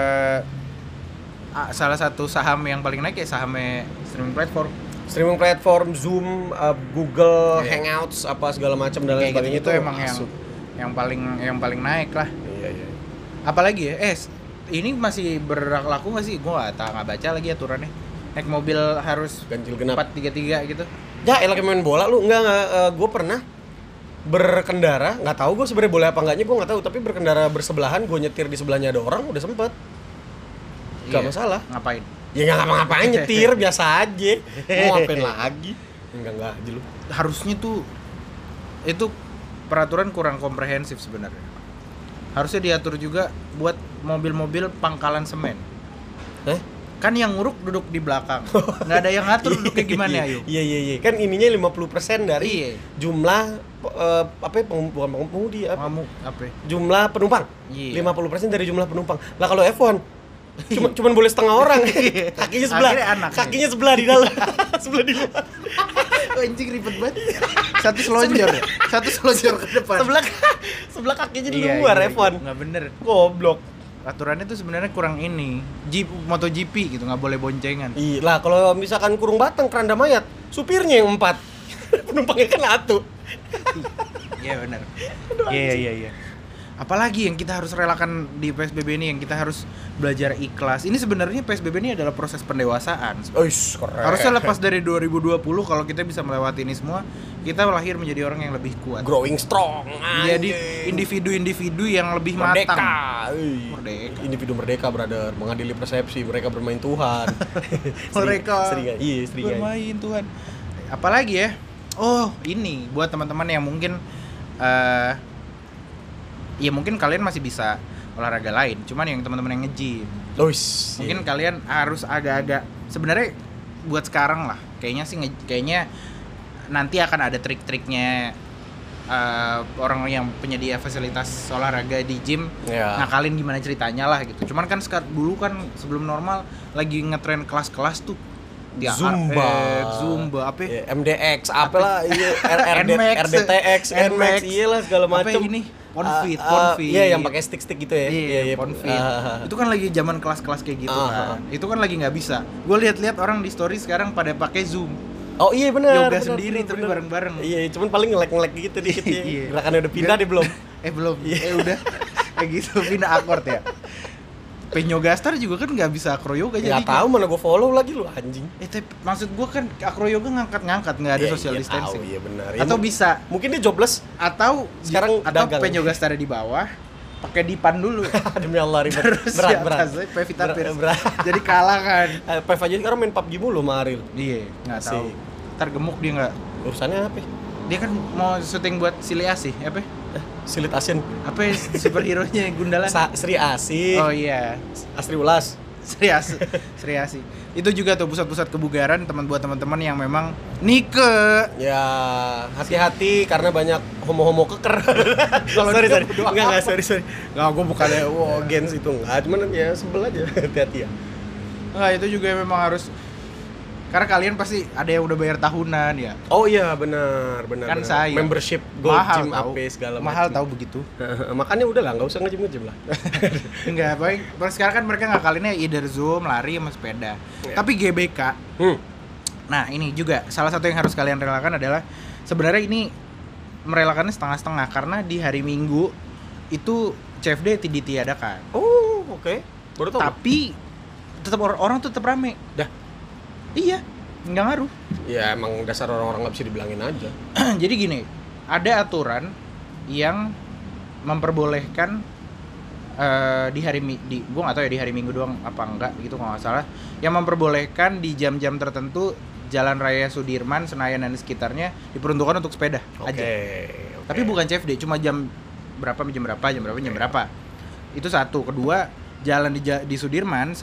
Speaker 2: salah satu saham yang paling naik ya sahamnya streaming platform Zoom, Google Hangouts apa segala macam dan lain sebagainya itu emang yang paling naik lah. Iya. Apalagi ya ini masih berlaku nggak sih? Gua nggak baca lagi aturannya. Naik mobil harus
Speaker 1: ganjil genap
Speaker 2: 433 gitu.
Speaker 1: Ya elah kayak main bola lu. Enggak gue pernah berkendara, nggak tahu gue sebenarnya boleh apa enggaknya gue nggak tahu, tapi berkendara bersebelahan, gue nyetir di sebelahnya ada orang udah sempet. Gak masalah.
Speaker 2: Ngapain?
Speaker 1: Ya nggak ngapa-ngapain, nyetir biasa aja. Mau ngapain lagi? Enggak aja lu.
Speaker 2: Harusnya tuh itu peraturan kurang komprehensif sebenarnya. Harusnya diatur juga buat mobil-mobil pangkalan semen. Kan yang nguruk duduk di belakang. Nggak ada yang ngatur duduknya gimana ayo.
Speaker 1: Iya. Kan ininya 50% dari jumlah pengemudi apa? Jumlah penumpang. 50% dari jumlah penumpang. Lah kalau F1 cuman boleh setengah orang. Kakinya sebelah di dalam. Sebelah di luar.
Speaker 2: Anjing ribet banget. Satu selonjor ke depan.
Speaker 1: Sebelah kakinya di luar F1.
Speaker 2: Enggak bener.
Speaker 1: Goblok.
Speaker 2: Aturannya tuh sebenarnya kurang ini. MotoGP gitu, nggak boleh boncengan.
Speaker 1: Iya lah, kalau misalkan kurung batang keranda mayat, supirnya yang 4. Penumpangnya kan 1.
Speaker 2: Iya benar. Iya. Apalagi yang kita harus relakan di PSBB ini, yang kita harus belajar ikhlas. Ini sebenarnya PSBB ini adalah proses pendewasaan.
Speaker 1: Keren.
Speaker 2: Harusnya lepas dari 2020 kalau kita bisa melewati ini semua, kita lahir menjadi orang yang lebih kuat.
Speaker 1: Growing strong.
Speaker 2: Jadi individu-individu yang lebih matang.
Speaker 1: Merdeka. Individu merdeka, brother. Mengadili persepsi, mereka bermain Tuhan.
Speaker 2: Mereka
Speaker 1: sering
Speaker 2: bermain Tuhan. Apalagi ya? Oh, ini buat teman-teman yang mungkin ya mungkin kalian masih bisa olahraga lain, cuman yang teman-teman yang nge-gym mungkin kalian harus agak-agak sebenarnya buat sekarang lah kayaknya nanti akan ada trik-triknya orang yang penyedia fasilitas olahraga di gym ngakalin gimana ceritanya lah gitu. Cuman kan dulu kan sebelum normal lagi ngetren kelas-kelas tuh Zumba apa
Speaker 1: MDX apalah RDTX NMAX iyalah segala macam.
Speaker 2: ini Ponfit.
Speaker 1: Iya, yang pakai stick-stick gitu ya.
Speaker 2: Iya, Ponfit. Itu kan lagi zaman kelas-kelas kayak gitu kan. Itu kan lagi nggak bisa. Gue lihat-lihat orang di story sekarang pada pakai Zoom.
Speaker 1: Oh iya benar.
Speaker 2: Yoga sendiri tapi bareng-bareng.
Speaker 1: Iya, cuman paling ngelek-ngelek gitu dikit ya.
Speaker 2: Iya.
Speaker 1: Gerakannya udah pindah deh belum?
Speaker 2: Belum. Udah. Kayak gitu pindah akord ya. Penyo Gastar juga kan nggak bisa acro yoga jadi.
Speaker 1: Nggak tahu mana gue follow lagi lu anjing.
Speaker 2: Maksud gue kan acro yoga ngangkat nggak ada social distancing.
Speaker 1: Iya benar.
Speaker 2: Atau bisa
Speaker 1: mungkin dia jobless
Speaker 2: atau
Speaker 1: sekarang dagang.
Speaker 2: Penyo Gastar di bawah pakai dipan dulu.
Speaker 1: Demi Allah ribet.
Speaker 2: Terus
Speaker 1: berat.
Speaker 2: Pevita Pierce. Jadi kalah kan.
Speaker 1: Pev aja sekarang main PUBG mulu sama Ariel.
Speaker 2: Iya, nggak tahu. Ntar gemuk dia nggak.
Speaker 1: Urusannya apa?
Speaker 2: Dia kan mau syuting buat Sili Asih, apa?
Speaker 1: Silit Asin.
Speaker 2: Apa superhero-nya Gundala?
Speaker 1: Sri Asih.
Speaker 2: Oh iya,
Speaker 1: Astri Ulas.
Speaker 2: Sri Asih. Itu juga tuh pusat-pusat kebugaran buat teman-teman yang memang nike.
Speaker 1: Ya, hati-hati karena banyak homo-homo keker.
Speaker 2: Kalau
Speaker 1: sorry.
Speaker 2: Enggak,
Speaker 1: sorry. Enggak, gue bukannya gens itu enggak, cuman ya sebel aja. Hati-hati ya.
Speaker 2: Enggak, itu juga memang harus. Karena kalian pasti ada yang udah bayar tahunan ya.
Speaker 1: Oh iya, benar.
Speaker 2: Kan saya
Speaker 1: membership Gold
Speaker 2: mahal
Speaker 1: Gym
Speaker 2: tahu.
Speaker 1: AP segala macam.
Speaker 2: Mahal tahu begitu.
Speaker 1: Makanya udah lah, enggak usah nge-gym lah.
Speaker 2: Enggak, baik. Sekarang kan mereka ngakalinnya either Zoom, lari sama sepeda.
Speaker 1: Ya.
Speaker 2: Tapi GBK. Nah, ini juga salah satu yang harus kalian relakan adalah sebenarnya ini merelakannya setengah-setengah karena di hari Minggu itu CFD ditiadakan.
Speaker 1: Oh, oke. Baru tahu.
Speaker 2: Tapi tetap orang tetap rame.
Speaker 1: Dah.
Speaker 2: Iya, nggak ngaruh.
Speaker 1: Ya emang dasar orang-orang nggak bisa dibilangin aja.
Speaker 2: Jadi gini, ada aturan yang memperbolehkan di gue nggak tahu ya di hari Minggu doang apa enggak gitu kalau nggak salah, yang memperbolehkan di jam-jam tertentu Jalan Raya Sudirman, Senayan dan sekitarnya diperuntukkan untuk sepeda aja. Tapi bukan CFD, cuma jam berapa. Itu satu. Kedua, jalan di Sudirman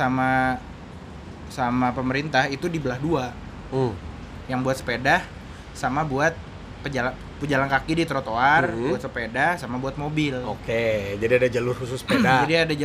Speaker 2: sama pemerintah itu dibelah dua. Yang buat sepeda sama buat pejalan kaki di trotoar, buat sepeda sama buat mobil. Oke,
Speaker 1: jadi ada jalur khusus sepeda.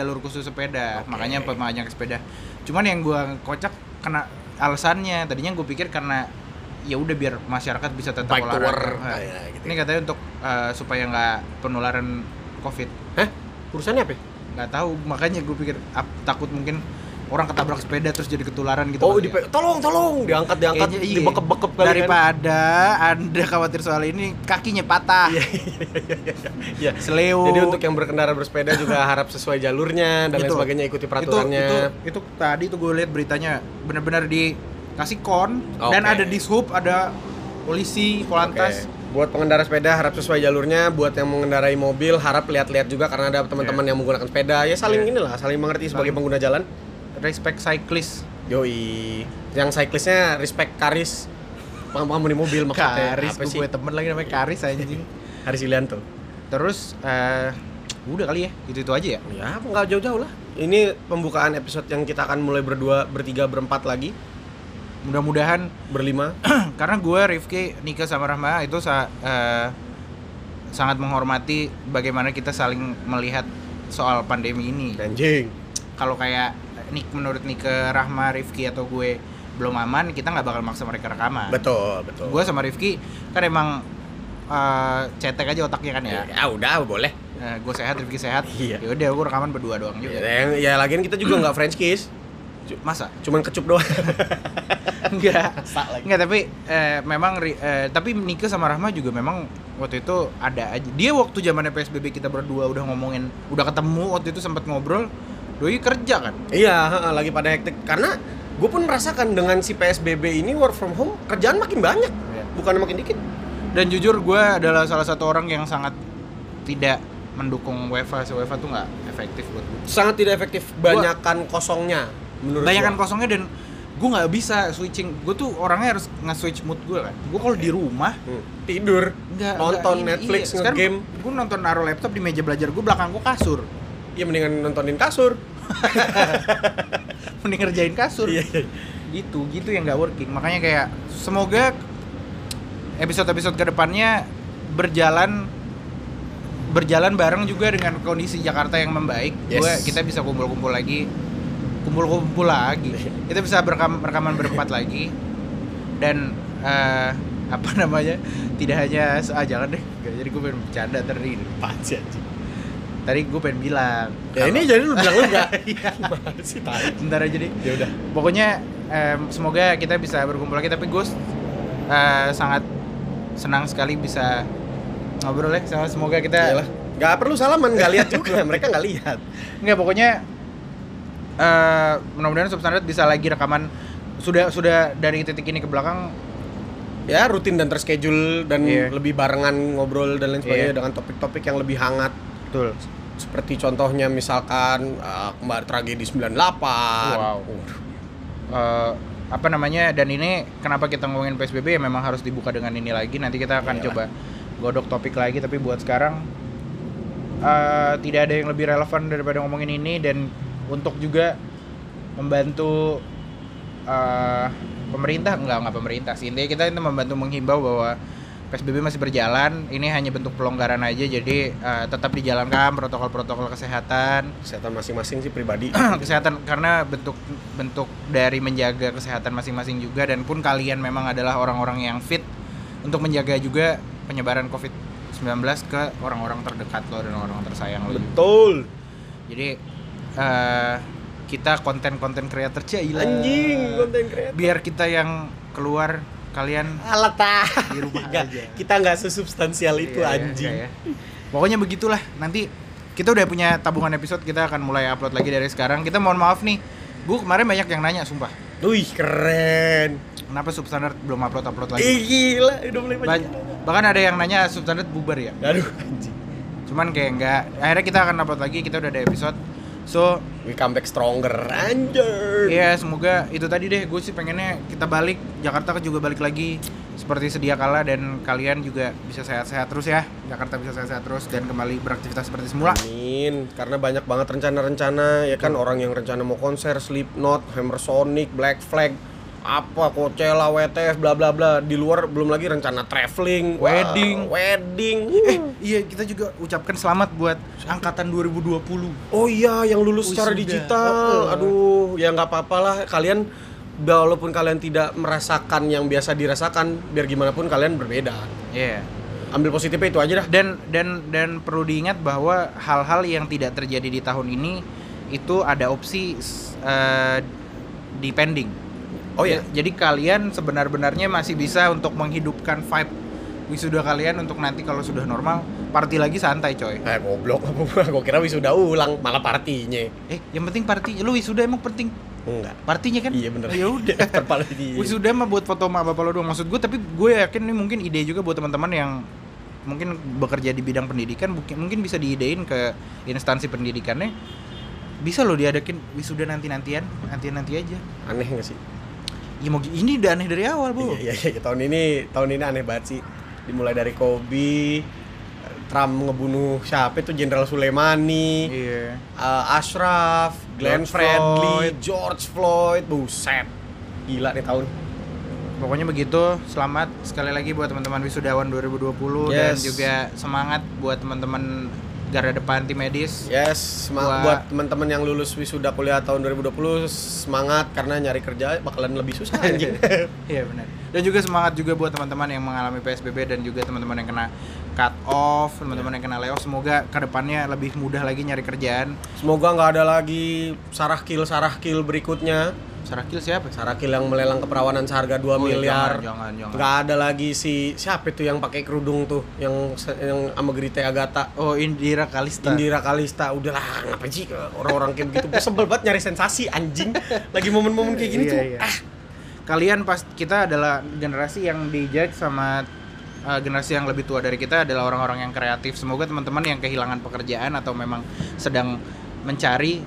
Speaker 2: Makanya banyak sepeda. Cuman yang gua kocak kena alasannya. Tadinya gue pikir karena ya udah biar masyarakat bisa tetap olahraga. Gitu. Ini katanya untuk supaya nggak penularan COVID.
Speaker 1: Urusannya apa?
Speaker 2: Nggak tahu, makanya gue pikir takut mungkin orang ketabrak sepeda terus jadi ketularan gitu.
Speaker 1: Oh, tolong diangkat dibekep-bekep kali
Speaker 2: daripada kan. Anda khawatir soal ini kakinya patah.
Speaker 1: Iya.
Speaker 2: Seleo.
Speaker 1: Jadi untuk yang berkendara bersepeda juga harap sesuai jalurnya dan lain sebagainya, ikuti peraturannya.
Speaker 2: Itu tadi tuh gue lihat beritanya benar-benar dikasih dan ada dishub, ada polisi, polantas.
Speaker 1: Buat pengendara sepeda harap sesuai jalurnya, buat yang mengendarai mobil harap lihat-lihat juga karena ada teman-teman yang menggunakan sepeda. Ya saling saling mengerti sebagai pengguna jalan.
Speaker 2: Respect cyclist.
Speaker 1: Yoi. Yang cyclistnya respect Karis. Paham di mobil maksudnya.
Speaker 2: Karis, gue temen lagi namanya Karis anjing.
Speaker 1: Haris Ilianto.
Speaker 2: Terus udah kali ya, itu aja ya.
Speaker 1: Ya, enggak jauh-jauh lah. Ini pembukaan episode yang kita akan mulai berdua, bertiga, berempat lagi.
Speaker 2: Mudah-mudahan
Speaker 1: berlima.
Speaker 2: Karena gue, Rifki, Nika sama Rahma itu sangat menghormati bagaimana kita saling melihat soal pandemi ini.
Speaker 1: Anjing.
Speaker 2: Kalau kayak menurut Nika, Rahma, Rifki atau gue belum aman, kita nggak bakal maksa mereka rekaman.
Speaker 1: Betul.
Speaker 2: Gue sama Rifki kan emang cetek aja otaknya kan ya.
Speaker 1: Ya udah boleh.
Speaker 2: Gue sehat, Rifki sehat.
Speaker 1: Iya.
Speaker 2: Ya udah, gue rekaman berdua doang juga.
Speaker 1: Ya lagian kita juga nggak French kiss.
Speaker 2: Masa?
Speaker 1: Cuman kecup doang.
Speaker 2: Enggak, tapi memang tapi Nika sama Rahma juga memang waktu itu ada aja. Dia waktu zamannya PSBB kita berdua udah ngomongin, udah ketemu waktu itu sempat ngobrol. Doi kerja kan?
Speaker 1: Iya, lagi pada hektik. Karena gue pun merasakan dengan si PSBB ini work from home, kerjaan makin banyak, bukan makin dikit.
Speaker 2: Dan jujur gue adalah salah satu orang yang sangat tidak mendukung WFH. WFH tuh nggak efektif buat gue.
Speaker 1: Sangat tidak efektif. Banyakan kosongnya.
Speaker 2: Banyakan kosongnya dan gue nggak bisa switching. Gue tuh orangnya harus nge-switch mood gue kan. Gue kalau di rumah
Speaker 1: tidur, nonton Netflix, nge-game.
Speaker 2: Gue nonton naruh laptop di meja belajar gue, belakang gue kasur.
Speaker 1: Ya mendingan nontonin kasur.
Speaker 2: Mending ngerjain kasur.
Speaker 1: Iya.
Speaker 2: Gitu yang nggak working. Makanya kayak semoga episode-episode kedepannya berjalan bareng juga dengan kondisi Jakarta yang membaik.
Speaker 1: Yes.
Speaker 2: Kita bisa kumpul-kumpul lagi. Kita bisa rekaman berempat lagi. Dan tidak hanya jangan deh. Jadi gue pengen bercanda tadi. Pasti aja. Tadi gue pengen bilang.
Speaker 1: Ya ini jadi lu bilang lu enggak. Gimana sih tai?
Speaker 2: Bentar aja deh.
Speaker 1: Ya udah.
Speaker 2: Pokoknya semoga kita bisa berkumpul lagi, tapi gue sangat senang sekali bisa ngobrol ya. Semoga kita
Speaker 1: Iyalah. Enggak perlu salaman, enggak lihat juga. Mereka enggak lihat.
Speaker 2: Enggak, pokoknya mudah-mudahan Substandard bisa lagi rekaman sudah dari titik ini ke belakang
Speaker 1: Ya rutin dan terschedule dan
Speaker 2: Iya.
Speaker 1: lebih barengan ngobrol dan lain sebagainya
Speaker 2: Iya.
Speaker 1: dengan topik-topik yang lebih hangat.
Speaker 2: betul.
Speaker 1: Seperti contohnya misalkan kembali tragedi 98.
Speaker 2: Wow. Apa namanya, dan ini kenapa kita ngomongin PSBB ya memang harus dibuka dengan ini lagi. Nanti kita akan
Speaker 1: Iyalah.
Speaker 2: coba godok topik lagi, tapi buat sekarang tidak ada yang lebih relevan daripada ngomongin ini. Dan untuk juga membantu pemerintah, enggak pemerintah sih, intinya kita itu membantu menghimbau bahwa PSBB masih berjalan. Ini hanya bentuk pelonggaran aja, jadi tetap dijalankan protokol-protokol kesehatan.
Speaker 1: Kesehatan masing-masing sih pribadi.
Speaker 2: Kesehatan, karena bentuk dari menjaga kesehatan masing-masing juga. Dan pun kalian memang adalah orang-orang yang fit untuk menjaga juga penyebaran COVID-19 ke orang-orang terdekat lo dan orang-orang tersayang lo.
Speaker 1: Betul.
Speaker 2: Jadi kita konten-konten creator cailah.
Speaker 1: Anjing, konten kreator.
Speaker 2: Biar kita yang keluar, kalian
Speaker 1: Alat
Speaker 2: di rumah
Speaker 1: Nggak,
Speaker 2: aja.
Speaker 1: kita nggak sesubstansial itu
Speaker 2: Iya,
Speaker 1: anjing.
Speaker 2: iya, iya. Pokoknya begitulah. Nanti kita udah punya tabungan episode, kita akan mulai upload lagi dari sekarang. Kita mohon maaf nih, gue kemarin banyak yang nanya, sumpah.
Speaker 1: Wih, keren.
Speaker 2: Kenapa Substandard belum upload lagi?
Speaker 1: Gila, udah mulai banyak.
Speaker 2: Bahkan ada yang nanya Substandard bubar ya.
Speaker 1: Aduh, anjing.
Speaker 2: Cuman kayak enggak. Akhirnya kita akan upload lagi, kita udah ada episode. So,
Speaker 1: We come back stronger, anjir.
Speaker 2: ya semoga itu tadi deh. Gue sih pengennya kita balik, Jakarta juga balik lagi seperti sedia kala, dan kalian juga bisa sehat-sehat terus ya. Jakarta bisa sehat-sehat terus dan kembali beraktivitas seperti semula.
Speaker 1: Amin. Karena banyak banget rencana-rencana, ya kan, orang yang rencana mau konser, Slipknot, Hammer Sonic, Black Flag, apa Coachella, WTF, bla bla bla. Di luar belum lagi rencana traveling,
Speaker 2: Wedding.
Speaker 1: wedding.
Speaker 2: Iya, kita juga ucapkan selamat buat angkatan 2020.
Speaker 1: Oh iya, yang lulus secara
Speaker 2: Wisuda.
Speaker 1: digital. Aduh, ya nggak apa-apa lah. Kalian, walaupun kalian tidak merasakan yang biasa dirasakan, biar gimana pun kalian berbeda.
Speaker 2: Iya.
Speaker 1: Ambil positifnya itu aja dah.
Speaker 2: Dan perlu diingat bahwa hal-hal yang tidak terjadi di tahun ini itu ada opsi di pending.
Speaker 1: Oh iya.
Speaker 2: Jadi kalian sebenar-benarnya masih bisa untuk menghidupkan vibe wisuda kalian untuk nanti kalau sudah normal party lagi santai coy.
Speaker 1: Goblok. Gua kira wisuda ulang, malah partinya.
Speaker 2: Yang penting party. Lu wisuda emang penting
Speaker 1: Enggak.
Speaker 2: partinya kan?
Speaker 1: Iya bener.
Speaker 2: Ya udah.
Speaker 1: Terpalagi.
Speaker 2: Wisuda mah buat foto sama bapak lo doang, maksud gue. Tapi gue yakin ini mungkin ide juga buat teman-teman yang mungkin bekerja di bidang pendidikan, mungkin bisa diidein ke instansi pendidikannya. Bisa lo diadakin wisuda nanti-nanti aja.
Speaker 1: Aneh nggak sih?
Speaker 2: Ya mau ini udah aneh dari awal, Bu.
Speaker 1: Iya. Tahun ini aneh banget sih. Dimulai dari Kobe, Trump ngebunuh siapa itu, Jenderal Soleimani,
Speaker 2: Iya.
Speaker 1: Ashraf, Glenn
Speaker 2: George
Speaker 1: Fredly,
Speaker 2: Floyd.
Speaker 1: George Floyd, buset. Gila nih tahun.
Speaker 2: Pokoknya begitu. Selamat sekali lagi buat teman-teman wisudawan 2020 dan
Speaker 1: Yes.
Speaker 2: juga semangat buat teman-teman garda depan tim medis.
Speaker 1: Yes, buat teman-teman yang lulus wisuda kuliah tahun 2020, semangat karena nyari kerja bakalan lebih susah anjing.
Speaker 2: Iya benar. Dan juga semangat juga buat teman-teman yang mengalami PSBB dan juga teman-teman yang kena cut off, teman-teman yang kena layoff. Semoga kedepannya lebih mudah lagi nyari kerjaan.
Speaker 1: Semoga nggak ada lagi sarah kill berikutnya.
Speaker 2: Sarakil siapa?
Speaker 1: Sarakil yang melelang keperawanan seharga 2
Speaker 2: Oh,
Speaker 1: miliar.
Speaker 2: Jangan.
Speaker 1: Nggak ada lagi siapa itu yang pakai kerudung tuh, yang sama Grite Agatha.
Speaker 2: Oh, Indira Kalista.
Speaker 1: Indira Kalista. Udahlah, ngapain sih orang-orang kayak begitu? Gue sebel banget nyari sensasi anjing. Lagi momen-momen kayak gini
Speaker 2: Iya,
Speaker 1: tuh.
Speaker 2: iya. Kalian kita adalah generasi yang dijudge sama generasi yang lebih tua dari kita adalah orang-orang yang kreatif. Semoga teman-teman yang kehilangan pekerjaan atau memang sedang mencari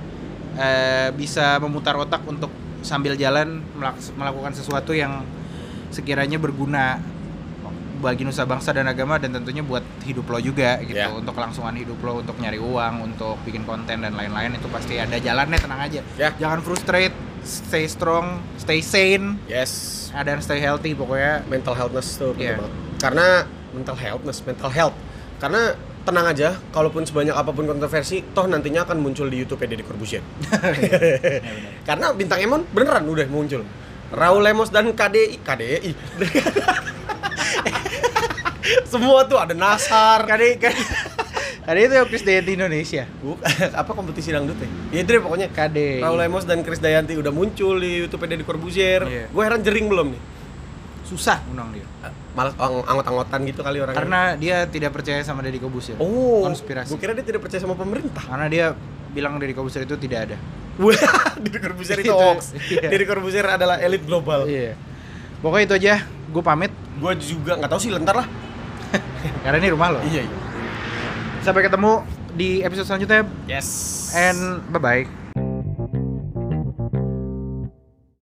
Speaker 2: bisa memutar otak untuk sambil jalan melakukan sesuatu yang sekiranya berguna bagi nusa bangsa dan agama, dan tentunya buat hidup lo juga gitu.
Speaker 1: Yeah.
Speaker 2: Untuk kelangsungan hidup lo, untuk nyari uang, untuk bikin konten dan lain-lain, itu pasti ada jalannya, tenang aja.
Speaker 1: Yeah.
Speaker 2: Jangan frustrate, stay strong, stay sane,
Speaker 1: Yes.
Speaker 2: dan stay healthy pokoknya.
Speaker 1: Mental healthness tuh penting
Speaker 2: Yeah.
Speaker 1: banget. Karena mental health. Karena tenang aja, kalaupun sebanyak apapun kontroversi, toh nantinya akan muncul di YouTube Deddy Corbuzier. Karena bintang Emon beneran udah muncul. Raul Lemos dan KDI. Semua tuh ada Nasar.
Speaker 2: Ada itu Krisdayanti Indonesia.
Speaker 1: Apa kompetisi dangdut ya? Iya Dre pokoknya.
Speaker 2: KD.
Speaker 1: Raul Lemos dan Krisdayanti udah muncul di YouTube Deddy Corbuzier.
Speaker 2: Iya.
Speaker 1: Gue heran jering belum nih.
Speaker 2: Susah undang dia.
Speaker 1: Malah anggot-anggotan gitu kali orangnya.
Speaker 2: Karena dia tidak percaya sama Deddy Corbuzier.
Speaker 1: Oh,
Speaker 2: konspirasi.
Speaker 1: Gue kira dia tidak percaya sama pemerintah.
Speaker 2: Karena dia bilang Deddy Corbuzier itu tidak ada.
Speaker 1: Wah, Deddy Corbuzier itu hoax.
Speaker 2: Iya.
Speaker 1: Deddy Corbuzier adalah elit global.
Speaker 2: Iya. Pokoknya itu aja. Gue pamit.
Speaker 1: Gue juga nggak tahu sih, lentar lah.
Speaker 2: Karena ini rumah lo.
Speaker 1: Iya.
Speaker 2: Sampai ketemu di episode selanjutnya.
Speaker 1: Yes.
Speaker 2: And bye-bye.